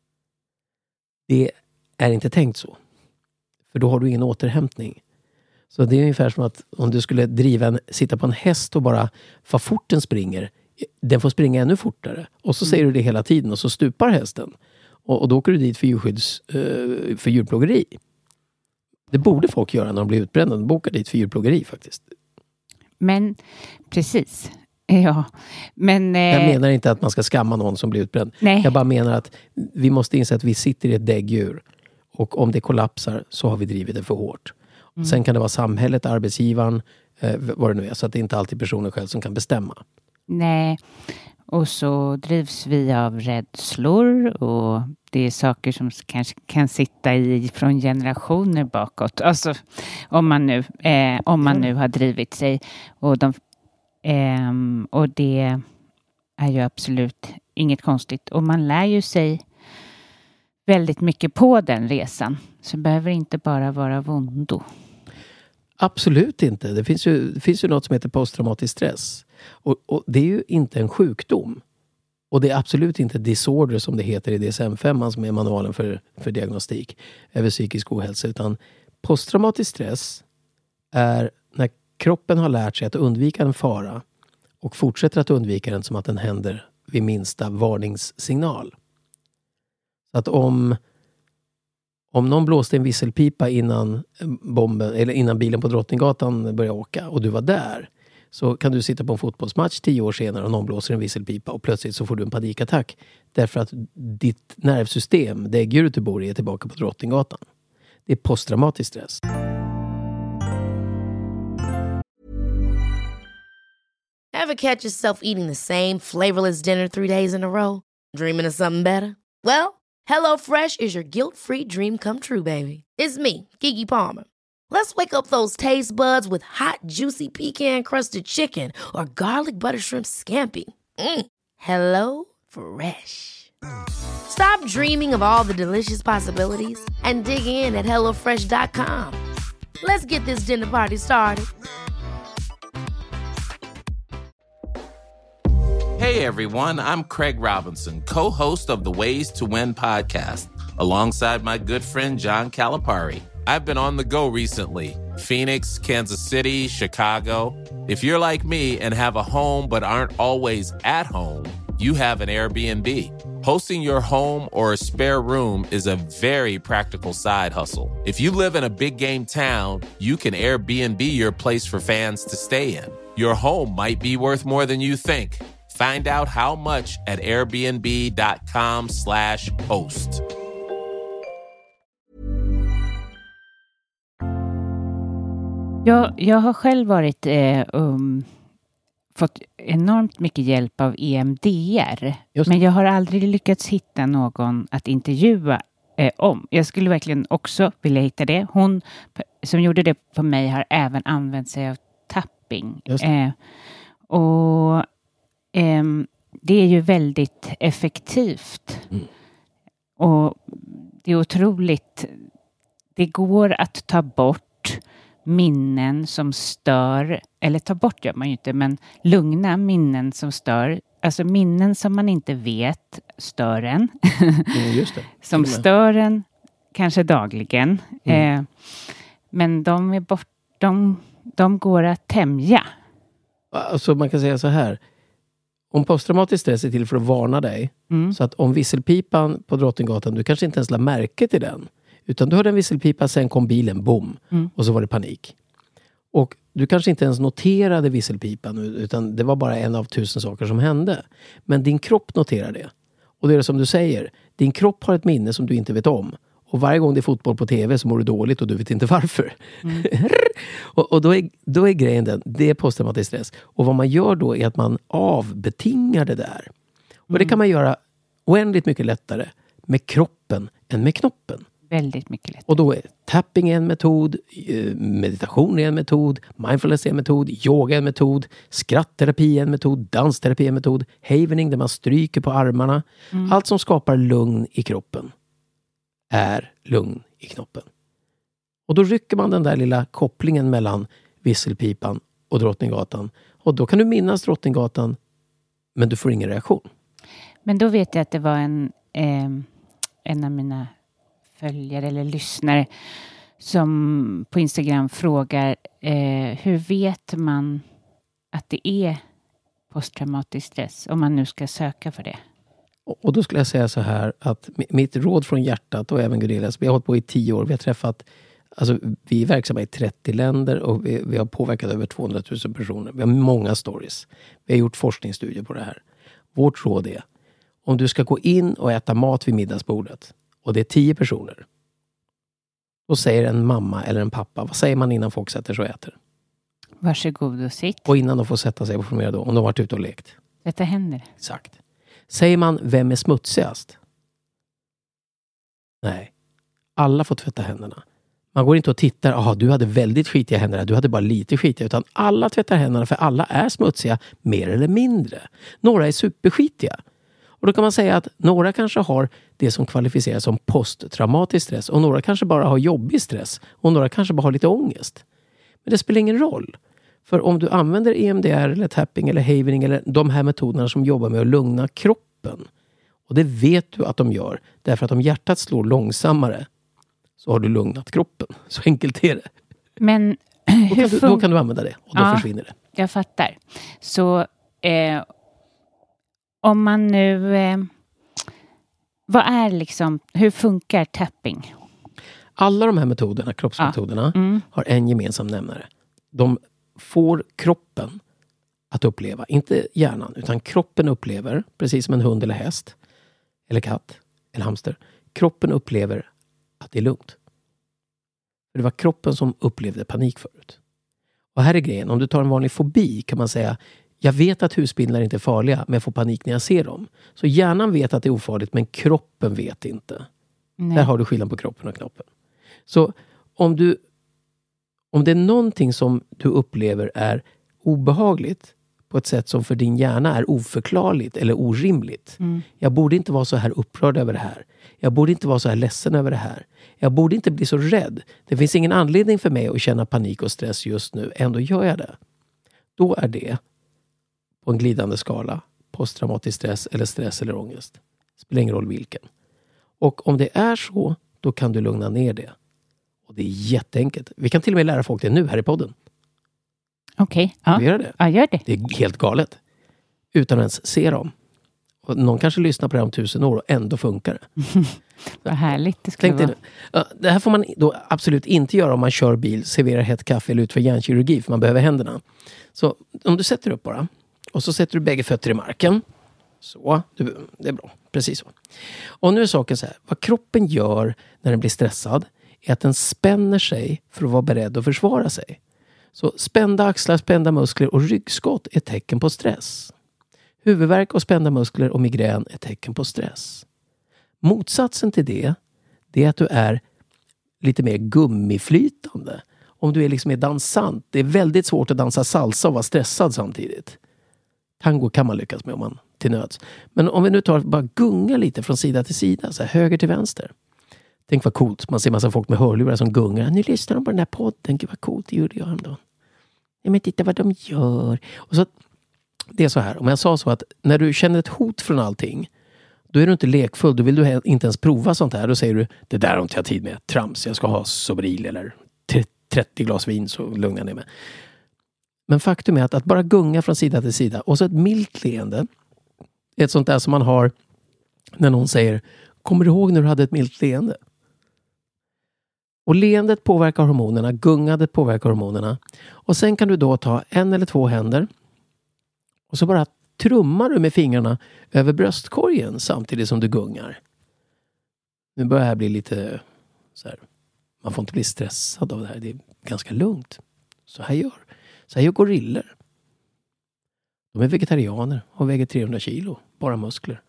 Det är inte tänkt så. För då har du ingen återhämtning. Så det är ungefär som att om du skulle sitta på en häst och bara vad fort den springer. Den får springa ännu fortare. Och så säger du det hela tiden och så stupar hästen. Och då åker du dit för djurplågeri. Det borde folk göra när de blir utbrända. De bokar dit för djurplågeri faktiskt. Men precis. Ja, men... Jag menar inte att man ska skamma någon som blir utbränd. Nej. Jag bara menar att vi måste inse att vi sitter i ett däggdjur. Och om det kollapsar så har vi drivit det för hårt. Mm. Sen kan det vara samhället, arbetsgivaren, vad det nu är. Så att det är inte alltid personen själv som kan bestämma. Nej, Och så drivs vi av rädslor och det är saker som kanske kan sitta i från generationer bakåt. Alltså om man nu har drivit sig. Och det är ju absolut inget konstigt. Och man lär ju sig väldigt mycket på den resan. Så det behöver inte bara vara vondo. Absolut inte. Det finns ju något som heter posttraumatisk stress. Och det är ju inte en sjukdom. Och det är absolut inte disorder som det heter i DSM-5 som är manualen för diagnostik över psykisk ohälsa. Utan posttraumatisk stress är när kroppen har lärt sig att undvika en fara och fortsätter att undvika den som att den händer vid minsta varningssignal. Så att om någon blåste en visselpipa innan bilen på Drottninggatan började åka och du var där, så kan du sitta på en fotbollsmatch 10 år senare och någon blåser en visselpipa och plötsligt så får du en panikattack. Därför att ditt nervsystem, det äggdjuret du bor i, är tillbaka på Drottninggatan. Det är posttraumatisk stress. Ever catch yourself eating the same flavorless dinner 3 days in a row? Dreaming of something better? Well, HelloFresh is your guilt-free dream come true, baby. It's me, Keke Palmer. Let's wake up those taste buds with hot, juicy pecan-crusted chicken or garlic butter shrimp scampi. Hello Fresh. Stop dreaming of all the delicious possibilities and dig in at HelloFresh.com. Let's get this dinner party started. Hey everyone, I'm Craig Robinson, co-host of the Ways to Win podcast, alongside my good friend John Calipari. I've been on the go recently. Phoenix, Kansas City, Chicago. If you're like me and have a home but aren't always at home, you have an Airbnb. Hosting your home or a spare room is a very practical side hustle. If you live in a big game town, you can Airbnb your place for fans to stay in. Your home might be worth more than you think. Find out how much at airbnb.com/host. Jag har själv fått enormt mycket hjälp av EMDR. Men jag har aldrig lyckats hitta någon att intervjua om. Jag skulle verkligen också vilja hitta det. Hon som gjorde det på mig har även använt sig av tapping. Det är ju väldigt effektivt. Och det är otroligt. Det går att ta bort minnen som stör, eller ta bort gör man ju inte, men lugna minnen som stör. Alltså minnen som man inte vet stör en. Just det. Som stör en kanske dagligen. Men de är bort, de går att tämja. Alltså man kan säga så här. Om posttraumatisk stress är till för att varna dig. Så att om visselpipan på Drottninggatan, du kanske inte ens lade märke till den. Utan du hörde en visselpipa, sen kom bilen, boom. Och så var det panik. Och du kanske inte ens noterade visselpipan, utan det var bara en av 1000 saker som hände. Men din kropp noterar det. Och det är som du säger, din kropp har ett minne som du inte vet om. Och varje gång det är fotboll på tv så mår du dåligt och du vet inte varför. Och då är grejen den, det är posttraumatisk stress. Och vad man gör då är att man avbetingar det där. Och det kan man göra oändligt mycket lättare med kroppen än med knoppen. Väldigt mycket lättare. Och då är tapping en metod, meditation är en metod, mindfulness är en metod, yoga är en metod, skrattterapi är en metod, dansterapi är en metod, havening där man stryker på armarna. Allt som skapar lugn i kroppen är lugn i knoppen. Och då rycker man den där lilla kopplingen mellan visselpipan och Drottninggatan. Och då kan du minnas Drottninggatan, men du får ingen reaktion. Men då vet jag att det var en av mina följare eller lyssnare som på Instagram frågar hur vet man att det är posttraumatisk stress om man nu ska söka för det? Och då skulle jag säga så här att mitt råd från hjärtat och även Gunillas, vi har hållit på i 10 år, vi har träffat, alltså vi är verksamma i 30 länder och vi har påverkat över 200 000 personer. Vi har många stories. Vi har gjort forskningsstudier på det här. Vårt råd är, om du ska gå in och äta mat vid middagsbordet och det är 10 personer, då säger en mamma eller en pappa, vad säger man innan folk sätter sig och äter? Varsågod och sitt. Och innan de får sätta sig, vad får de göra då? Om de har varit ute och lekt. Tvätta händer. Exakt. Säger man vem är smutsigast? Nej. Alla får tvätta händerna. Man går inte och tittar, du hade väldigt skitiga händer, du hade bara lite skitiga, utan alla tvättar händerna för alla är smutsiga, mer eller mindre. Några är superskitiga. Och då kan man säga att några kanske har det som kvalificeras som posttraumatisk stress och några kanske bara har jobbig stress och några kanske bara har lite ångest. Men det spelar ingen roll. För om du använder EMDR eller tapping eller havering eller de här metoderna som jobbar med att lugna kroppen, och det vet du att de gör därför att om hjärtat slår långsammare så har du lugnat kroppen. Så enkelt är det. Men då kan du använda det och då försvinner det. Jag fattar. Så om man nu... vad är liksom... Hur funkar tapping? Alla de här metoderna, kroppsmetoderna, har en gemensam nämnare. De får kroppen att uppleva, inte hjärnan, utan kroppen upplever, precis som en hund eller häst, eller katt, eller hamster. Kroppen upplever att det är lugnt. För det var kroppen som upplevde panik förut. Och här är grejen, om du tar en vanlig fobi kan man säga, jag vet att husspindlar inte är farliga, men jag får panik när jag ser dem. Så hjärnan vet att det är ofarligt, men kroppen vet inte. Nej. Där har du skillnad på kroppen och knoppen. Så om det är någonting som du upplever är obehagligt på ett sätt som för din hjärna är oförklarligt eller orimligt. Jag borde inte vara så här upprörd över det här. Jag borde inte vara så här ledsen över det här. Jag borde inte bli så rädd. Det finns ingen anledning för mig att känna panik och stress just nu. Ändå gör jag det. Då är det på en glidande skala posttraumatisk stress eller ångest. Spelar ingen roll vilken. Och om det är så, då kan du lugna ner det. Och det är jätteenkelt. Vi kan till och med lära folk det nu här i podden. Okej. Ja. Vi gör det. Ja, gör det. Det är helt galet. Utan ens se dem. Och någon kanske lyssnar på det om 1000 år och ändå funkar det. Vad härligt det skulle vara. Det här får man då absolut inte göra om man kör bil, serverar hett kaffe eller utför hjärnkirurgi, för man behöver händerna. Så om du sätter upp bara och så sätter du bägge fötter i marken. Så, det är bra. Precis så. Och nu är saken så här. Vad kroppen gör när den blir stressad är att den spänner sig för att vara beredd att försvara sig. Så spända axlar, spända muskler och ryggskott är tecken på stress. Huvudvärk och spända muskler och migrän är tecken på stress. Motsatsen till det är att du är lite mer gummiflytande. Om du är liksom mer dansant. Det är väldigt svårt att dansa salsa och vara stressad samtidigt. Tango kan man lyckas med om man till nöds. Men om vi nu tar bara gunga lite från sida till sida. Så här, höger till vänster. Tänk vad coolt. Man ser massa folk med hörlurar som gungar. Nu lyssnar de på den här podden. Gud vad coolt, det gjorde jag häromdagen. Ja, men titta vad de gör. Och så, det är så här. Om jag sa så att när du känner ett hot från allting. Då är du inte lekfull. Då vill du inte ens prova sånt här. Då säger du, det där har inte jag tid med. Trams, jag ska ha Sobril eller 30 glas vin så lugnar jag ner mig. Men faktum är att bara gunga från sida till sida. Och så ett milt leende. Ett sånt där som man har när någon säger, kommer du ihåg när du hade ett milt leende? Och leendet påverkar hormonerna, gungandet påverkar hormonerna. Och sen kan du då ta 1 eller 2 händer och så bara trummar du med fingrarna över bröstkorgen samtidigt som du gungar. Nu börjar det här bli lite så här, man får inte bli stressad av det här, det är ganska lugnt. Så här gör gorillor. De är vegetarianer och väger 300 kilo, bara muskler.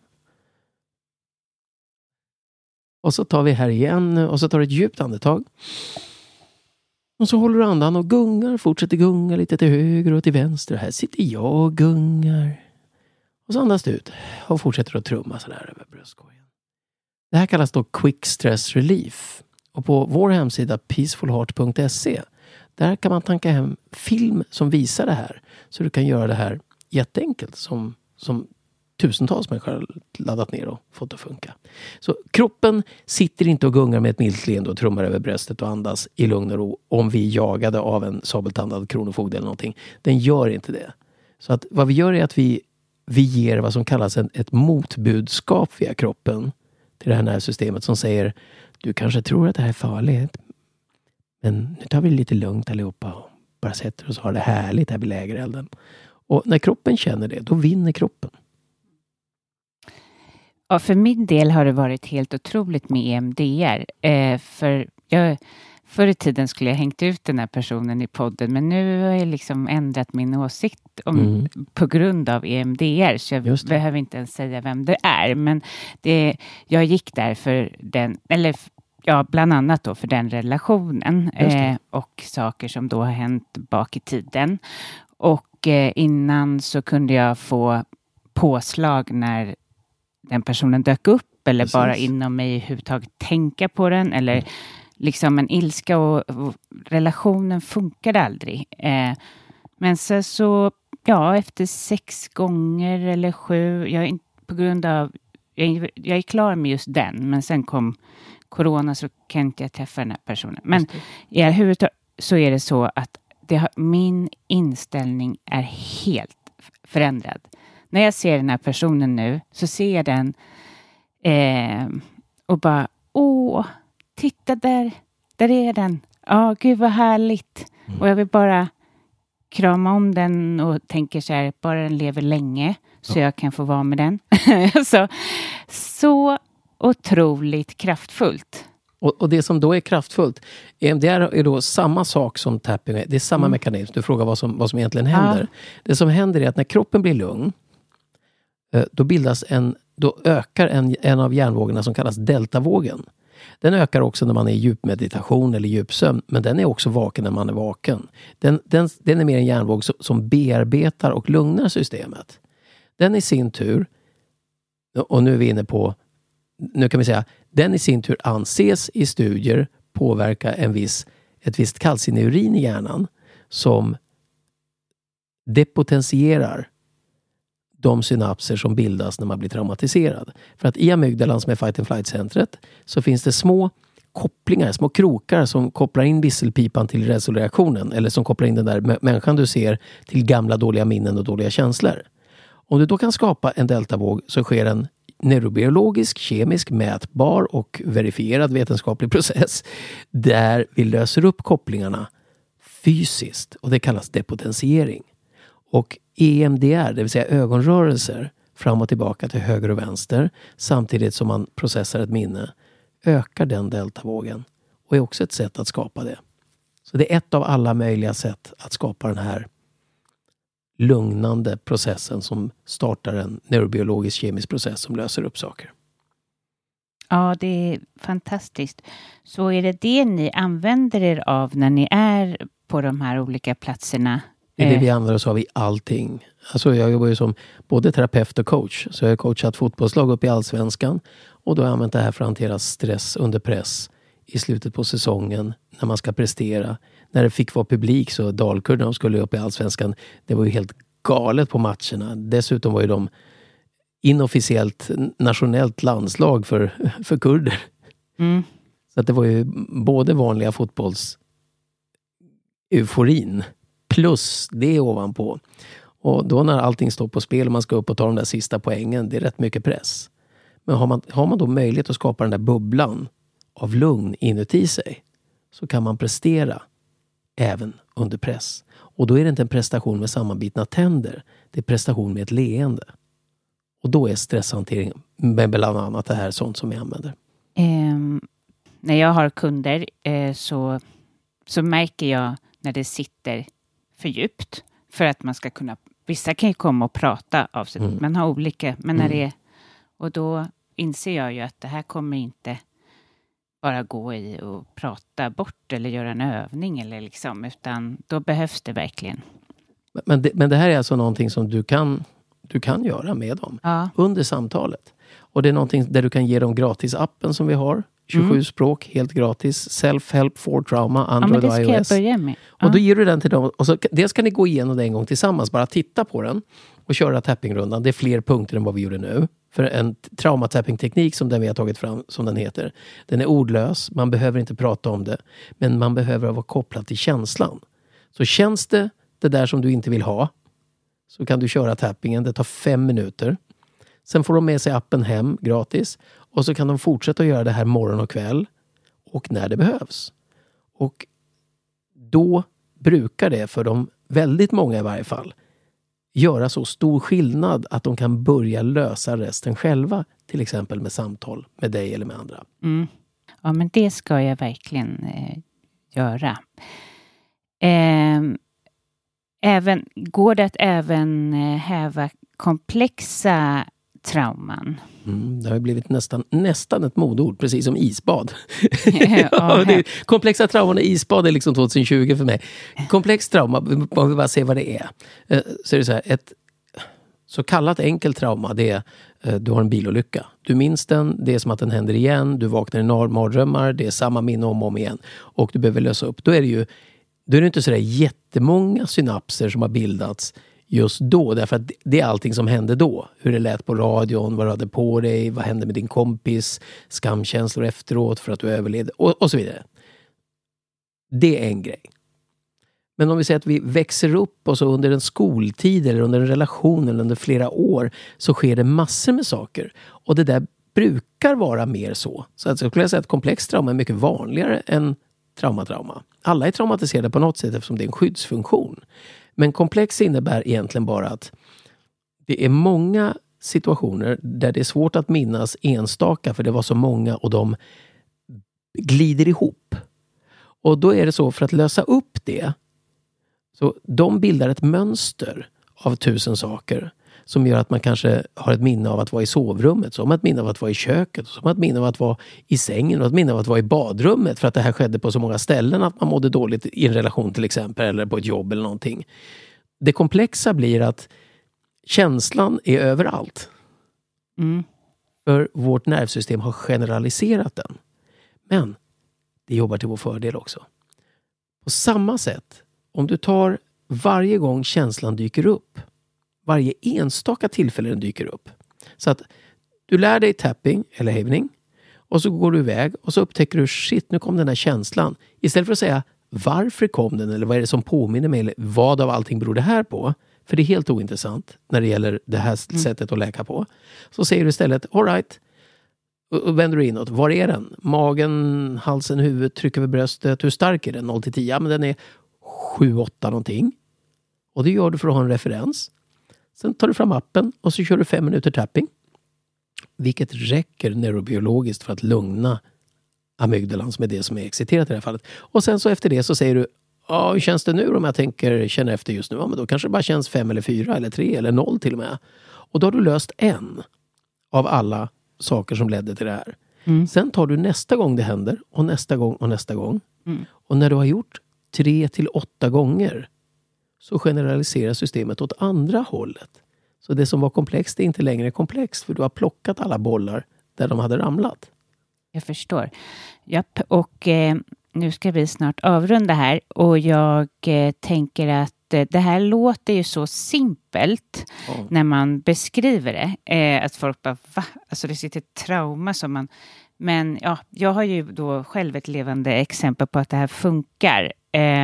Och så tar vi här igen och så tar du ett djupt andetag. Och så håller du andan och gungar, fortsätter gunga lite till höger och till vänster. Här sitter jag och gungar. Och så andas du ut och fortsätter att trumma så där över bröstkorgen. Det här kallas då Quick Stress Relief. Och på vår hemsida peacefulheart.se där kan man tanka hem film som visar det här. Så du kan göra det här jätteenkelt som tusentals människor har laddat ner och fått att funka. Så kroppen sitter inte och gungar med ett milt leende och trummar över bröstet och andas i lugn och ro om vi är jagade av en sabeltandad kronofogde eller någonting. Den gör inte det. Så att vad vi gör är att vi ger vad som kallas ett motbudskap via kroppen till det här nervsystemet som säger, du kanske tror att det här är farligt, men nu tar vi det lite lugnt allihopa och bara sätter oss och har det härligt här vid lägerelden. Och när kroppen känner det, då vinner kroppen. Ja, för min del har det varit helt otroligt med EMDR. För Förr i tiden skulle jag hängt ut den här personen i podden, men nu har jag liksom ändrat min åsikt på grund av EMDR, så jag behöver inte ens säga vem det är. Men jag gick där för den, eller bland annat då för den relationen och saker som då har hänt bak i tiden. Och innan så kunde jag få påslag när den personen dök upp, eller bara inom mig överhuvudtaget tänka på den, eller liksom en ilska, och relationen funkade aldrig. Men så efter 6 gånger eller 7, jag är klar med just den, men sen kom corona, så kan inte jag träffa den här personen. Men i huvudtaget så är det så att min inställning är helt förändrad. När jag ser den här personen nu, så ser jag den och bara, titta där är den. Gud vad härligt. Och jag vill bara krama om den och tänker så här, bara den lever länge så jag kan få vara med den. så otroligt kraftfullt. Och det som då är kraftfullt, EMDR är då samma sak som tapping. Det är samma mekanism. Du frågar vad som egentligen händer. Det som händer är att när kroppen blir lugn, då ökar en av hjärnvågorna som kallas deltavågen. Den ökar också när man är i djupmeditation eller djupsömn, men den är också vaken när man är vaken. Den är mer en hjärnvåg som bearbetar och lugnar systemet. Den i sin tur, och nu är vi inne på, nu kan vi säga, den i sin tur anses i studier påverka ett visst kalcineurin i hjärnan som depotentierar de synapser som bildas när man blir traumatiserad. För att i amygdalan, som är fight and flight-centret, så finns det små kopplingar, små krokar som kopplar in visselpipan till rädsloreaktionen, eller som kopplar in den där människan du ser till gamla dåliga minnen och dåliga känslor. Om du då kan skapa en deltavåg, så sker en neurobiologisk, kemisk, mätbar och verifierad vetenskaplig process där vi löser upp kopplingarna fysiskt, och det kallas depotentiering. Och EMDR, det vill säga ögonrörelser fram och tillbaka till höger och vänster, samtidigt som man processar ett minne, ökar den deltavågen och är också ett sätt att skapa det. Så det är ett av alla möjliga sätt att skapa den här lugnande processen som startar en neurobiologisk kemisk process som löser upp saker. Ja, det är fantastiskt. Så är det ni använder er av när ni är på de här olika platserna? Det är det vi använder oss av i allting. Alltså jag jobbar ju som både terapeut och coach. Så jag har coachat fotbollslag upp i Allsvenskan. Och då har jag använt det här för att hantera stress under press i slutet på säsongen. När man ska prestera. När det fick vara publik, så Dalkurd, när de skulle upp i Allsvenskan, det var ju helt galet på matcherna. Dessutom var ju de inofficiellt nationellt landslag för kurder. Så att det var ju både vanliga fotbolls-euforin plus det ovanpå. Och då när allting står på spel och man ska upp och ta de där sista poängen, det är rätt mycket press. Men har man då möjlighet att skapa den där bubblan av lugn inuti sig, så kan man prestera även under press. Och då är det inte en prestation med sammanbitna tänder. Det är prestation med ett leende. Och då är stresshantering med bland annat det här sånt som vi använder. När jag har kunder så märker jag när det sitter för djupt. För att man ska kunna, vissa kan ju komma och prata av sig. Man har olika, men när det är, och då inser jag ju att det här kommer inte bara gå i och prata bort eller göra en övning eller liksom, utan då behövs det verkligen. Men det här är alltså någonting som du kan göra med dem under samtalet. Och det är någonting där du kan ge dem gratis appen som vi har. 27 språk, helt gratis. Self-help for trauma, Android och iOS. Det ska jag börja med. Och då ger du den till dem. Och så, dels kan ni gå igenom det en gång tillsammans. Bara titta på den och köra tappingrundan. Det är fler punkter än vad vi gjorde nu. För en traumatapping-teknik som den vi har tagit fram, som den heter, den är ordlös. Man behöver inte prata om det. Men man behöver vara kopplad till känslan. Så känns det där som du inte vill ha, så kan du köra tappingen. Det tar 5 minuter. Sen får de med sig appen hem gratis. Och så kan de fortsätta att göra det här morgon och kväll. Och när det behövs. Och då brukar det för dem, väldigt många i varje fall, göra så stor skillnad att de kan börja lösa resten själva. Till exempel med samtal med dig eller med andra. Ja, men det ska jag verkligen göra. Går det att även häva komplexa trauman? Det har blivit nästan ett modord, precis som isbad. Komplexa trauman och isbad är liksom 2020 för mig. Komplex trauma, man vill bara se vad det är. Så är det så här, ett så kallat enkelt trauma, det är du har en bilolycka. Du minns den, det är som att den händer igen. Du vaknar i mardrömmar, det är samma minne om och om igen. Och du behöver lösa upp. Då är det inte sådär jättemånga synapser som har bildats just då. Därför att det är allting som hände då. Hur det lät på radion, vad du hade på dig, vad hände med din kompis, skamkänslor efteråt för att du överlevde och så vidare. Det är en grej. Men om vi säger att vi växer upp och så under en skoltid eller under en relation eller under flera år så sker det massor med saker. Och det där brukar vara mer så. Så att jag skulle säga att komplex trauma är mycket vanligare än trauma. Alla är traumatiserade på något sätt eftersom det är en skyddsfunktion. Men komplex innebär egentligen bara att det är många situationer där det är svårt att minnas enstaka för det var så många och de glider ihop. Och då är det så, för att lösa upp det, så de bildar ett mönster av 1000 saker som gör att man kanske har ett minne av att vara i sovrummet, som ett minne av att vara i köket, som ett minne av att vara i sängen och ett minne av att vara i badrummet för att det här skedde på så många ställen att man mådde dåligt i en relation till exempel eller på ett jobb eller någonting. Det komplexa blir att känslan är överallt. För vårt nervsystem har generaliserat den. Men det jobbar till vår fördel också. På samma sätt, om du tar varje gång känslan dyker upp, varje enstaka tillfälle den dyker upp. Så att du lär dig tapping eller hävning och så går du iväg och så upptäcker du, shit, nu kom den här känslan. Istället för att säga, varför kom den eller vad är det som påminner mig eller vad av allting beror det här på? För det är helt ointressant när det gäller det här sättet att läka på. Så säger du istället, all right, och vänder du inåt. Var är den? Magen, halsen, huvudet, tryck över bröstet. Hur stark är den? 0-10? Ja, men den är 7-8 någonting. Och det gör du för att ha en referens. Sen tar du fram appen och så kör du 5 minuter tapping. Vilket räcker neurobiologiskt för att lugna amygdalan som är det som är exciterat i det här fallet. Och sen så efter det så säger du, hur känns det nu om jag känner efter just nu? Ja, men då kanske det bara känns 5 eller 4 eller 3 eller 0 till och med. Och då har du löst en av alla saker som ledde till det här. Sen tar du nästa gång det händer och nästa gång och nästa gång. Och när du har gjort 3-8 gånger så generaliserar systemet åt andra hållet. Så det som var komplext är inte längre komplext för du har plockat alla bollar där de hade ramlat. Jag förstår. Japp, och nu ska vi snart avrunda här och jag tänker att det här låter ju så simpelt när man beskriver det. Att folk bara, va? Alltså det sitter trauma som man... Men ja, jag har ju då själv ett levande exempel på att det här funkar.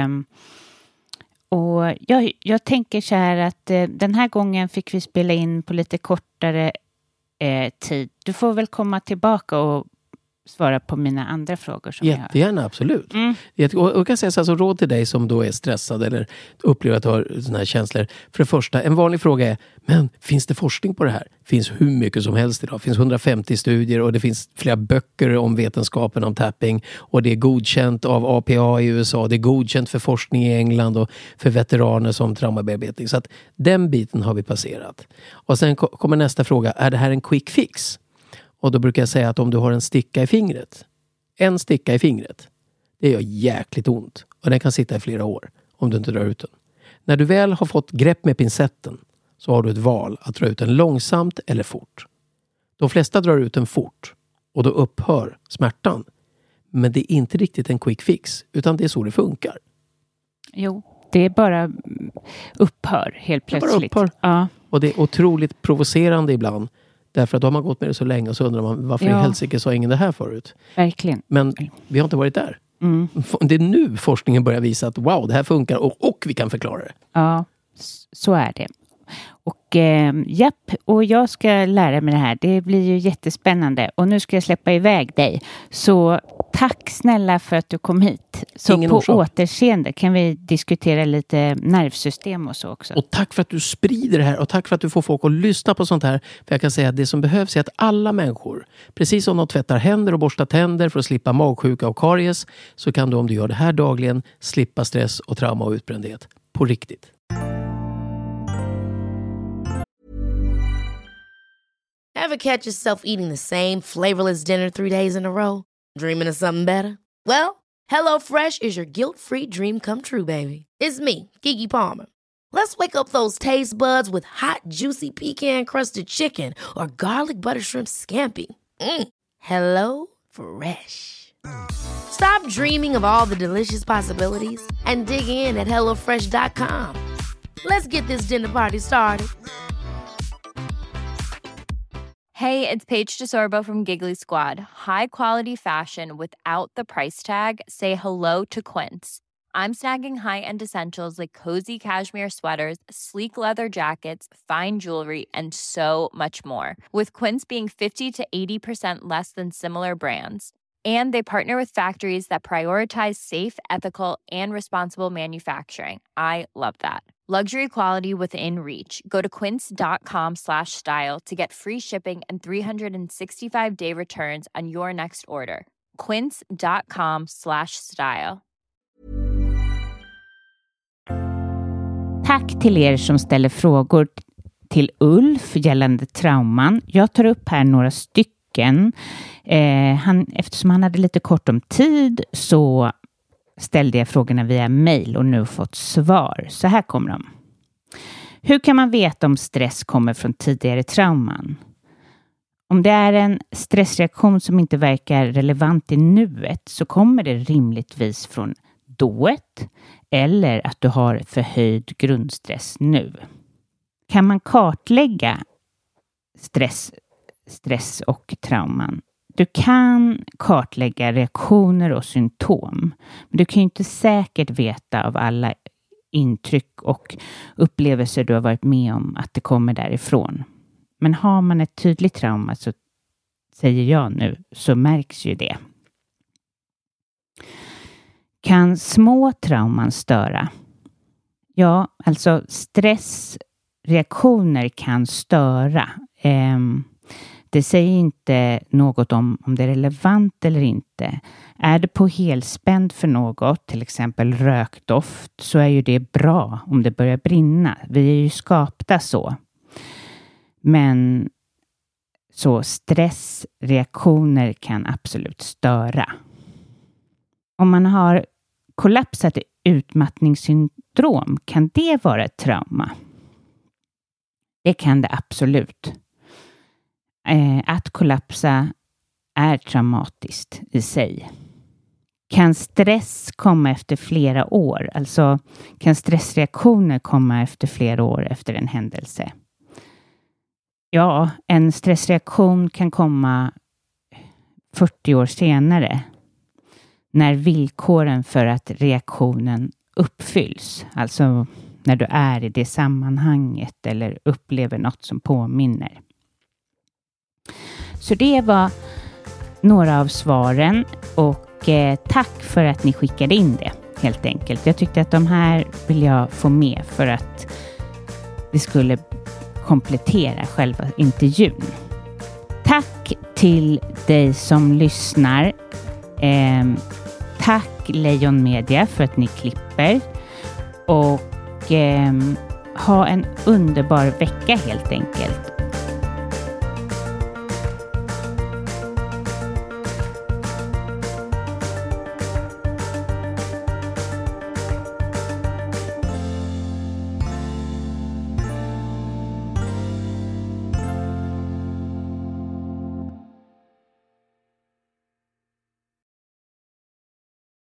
Och jag tänker så här att den här gången fick vi spela in på lite kortare tid. Du får väl komma tillbaka och svara på mina andra frågor som jättegärna, absolut. Och kan säga så alltså, råd till dig som då är stressad eller upplever att du har såna här känslor. För det första, en vanlig fråga är, men finns det forskning på det här? Finns hur mycket som helst idag. Det finns 150 studier och det finns flera böcker om vetenskapen om tapping och det är godkänt av APA i USA. Det är godkänt för forskning i England och för veteraner som traumabearbetning. Så att den biten har vi passerat. Och sen kommer nästa fråga, är det här en quick fix? Och då brukar jag säga att om du har en sticka i fingret. En sticka i fingret. Det gör jäkligt ont. Och den kan sitta i flera år. Om du inte drar ut den. När du väl har fått grepp med pincetten. Så har du ett val att dra ut den långsamt eller fort. De flesta drar ut den fort. Och då upphör smärtan. Men det är inte riktigt en quick fix. Utan det är så det funkar. Jo, det är bara upphör helt plötsligt. Det bara upphör. Ja. Och det är otroligt provocerande ibland. Därför att då har man gått med det så länge och så undrar man varför i helsike sa ingen det här förut. Verkligen. Men vi har inte varit där. Det är nu forskningen börjar visa att wow, det här funkar och vi kan förklara det. Ja, så är det. Och japp, och jag ska lära mig det här. Det blir ju jättespännande. Och nu ska jag släppa iväg dig. Så tack snälla för att du kom hit. Så Ingen på orsak. Återseende kan vi diskutera lite nervsystem och så också. Och tack för att du sprider det här och tack för att du får folk att lyssna på sånt här. För jag kan säga att det som behövs är att alla människor, precis som de tvättar händer och borstar tänder för att slippa magsjuka och karies, så kan du, om du gör det här dagligen, slippa stress och trauma och utbrändhet. På riktigt. Ever catch yourself eating the same flavorless dinner 3 days in a row? Dreaming of something better? Well, HelloFresh is your guilt-free dream come true, baby. It's me, Keke Palmer. Let's wake up those taste buds with hot, juicy pecan-crusted chicken or garlic butter shrimp scampi. Hello Fresh. Stop dreaming of all the delicious possibilities and dig in at HelloFresh.com. Let's get this dinner party started. Hey, it's Paige DeSorbo from Giggly Squad. High quality fashion without the price tag. Say hello to Quince. I'm snagging high-end essentials like cozy cashmere sweaters, sleek leather jackets, fine jewelry, and so much more. With Quince being 50 to 80% less than similar brands. And they partner with factories that prioritize safe, ethical, and responsible manufacturing. I love that. Luxury quality within reach. Go to quince.com/style to get free shipping and 365-day returns on your next order. Quince.com/style. Tack till er som ställer frågor till Ulf gällande trauman. Jag tar upp här några stycken. Eftersom han hade lite kort om tid så ställde jag frågorna via mejl och nu fått svar. Så här kommer de. Hur kan man veta om stress kommer från tidigare trauman? Om det är en stressreaktion som inte verkar relevant i nuet så kommer det rimligtvis från dået eller att du har förhöjd grundstress nu. Kan man kartlägga stress och trauman? Du kan kartlägga reaktioner och symptom, men du kan ju inte säkert veta av alla intryck och upplevelser du har varit med om att det kommer därifrån. Men har man ett tydligt trauma, så säger jag nu, så märks ju det. Kan små trauman störa? Ja, alltså stressreaktioner kan störa. Det säger inte något om det är relevant eller inte. Är det på helspänn för något, till exempel rökdoft, så är ju det bra om det börjar brinna. Vi är ju skapta så. Men så stressreaktioner kan absolut störa. Om man har kollapsat utmattningssyndrom, kan det vara ett trauma? Det kan det absolut. Att kollapsa är traumatiskt i sig. Kan stress komma efter flera år? Alltså kan stressreaktioner komma efter flera år efter en händelse? Ja, en stressreaktion kan komma 40 år senare när villkoren för att reaktionen uppfylls. Alltså när du är i det sammanhanget eller upplever något som påminner. Så det var några av svaren och tack för att ni skickade in det helt enkelt. Jag tyckte att de här vill jag få med för att det skulle komplettera själva intervjun. Tack till dig som lyssnar. Tack Lejon Media för att ni klipper. Och ha en underbar vecka helt enkelt.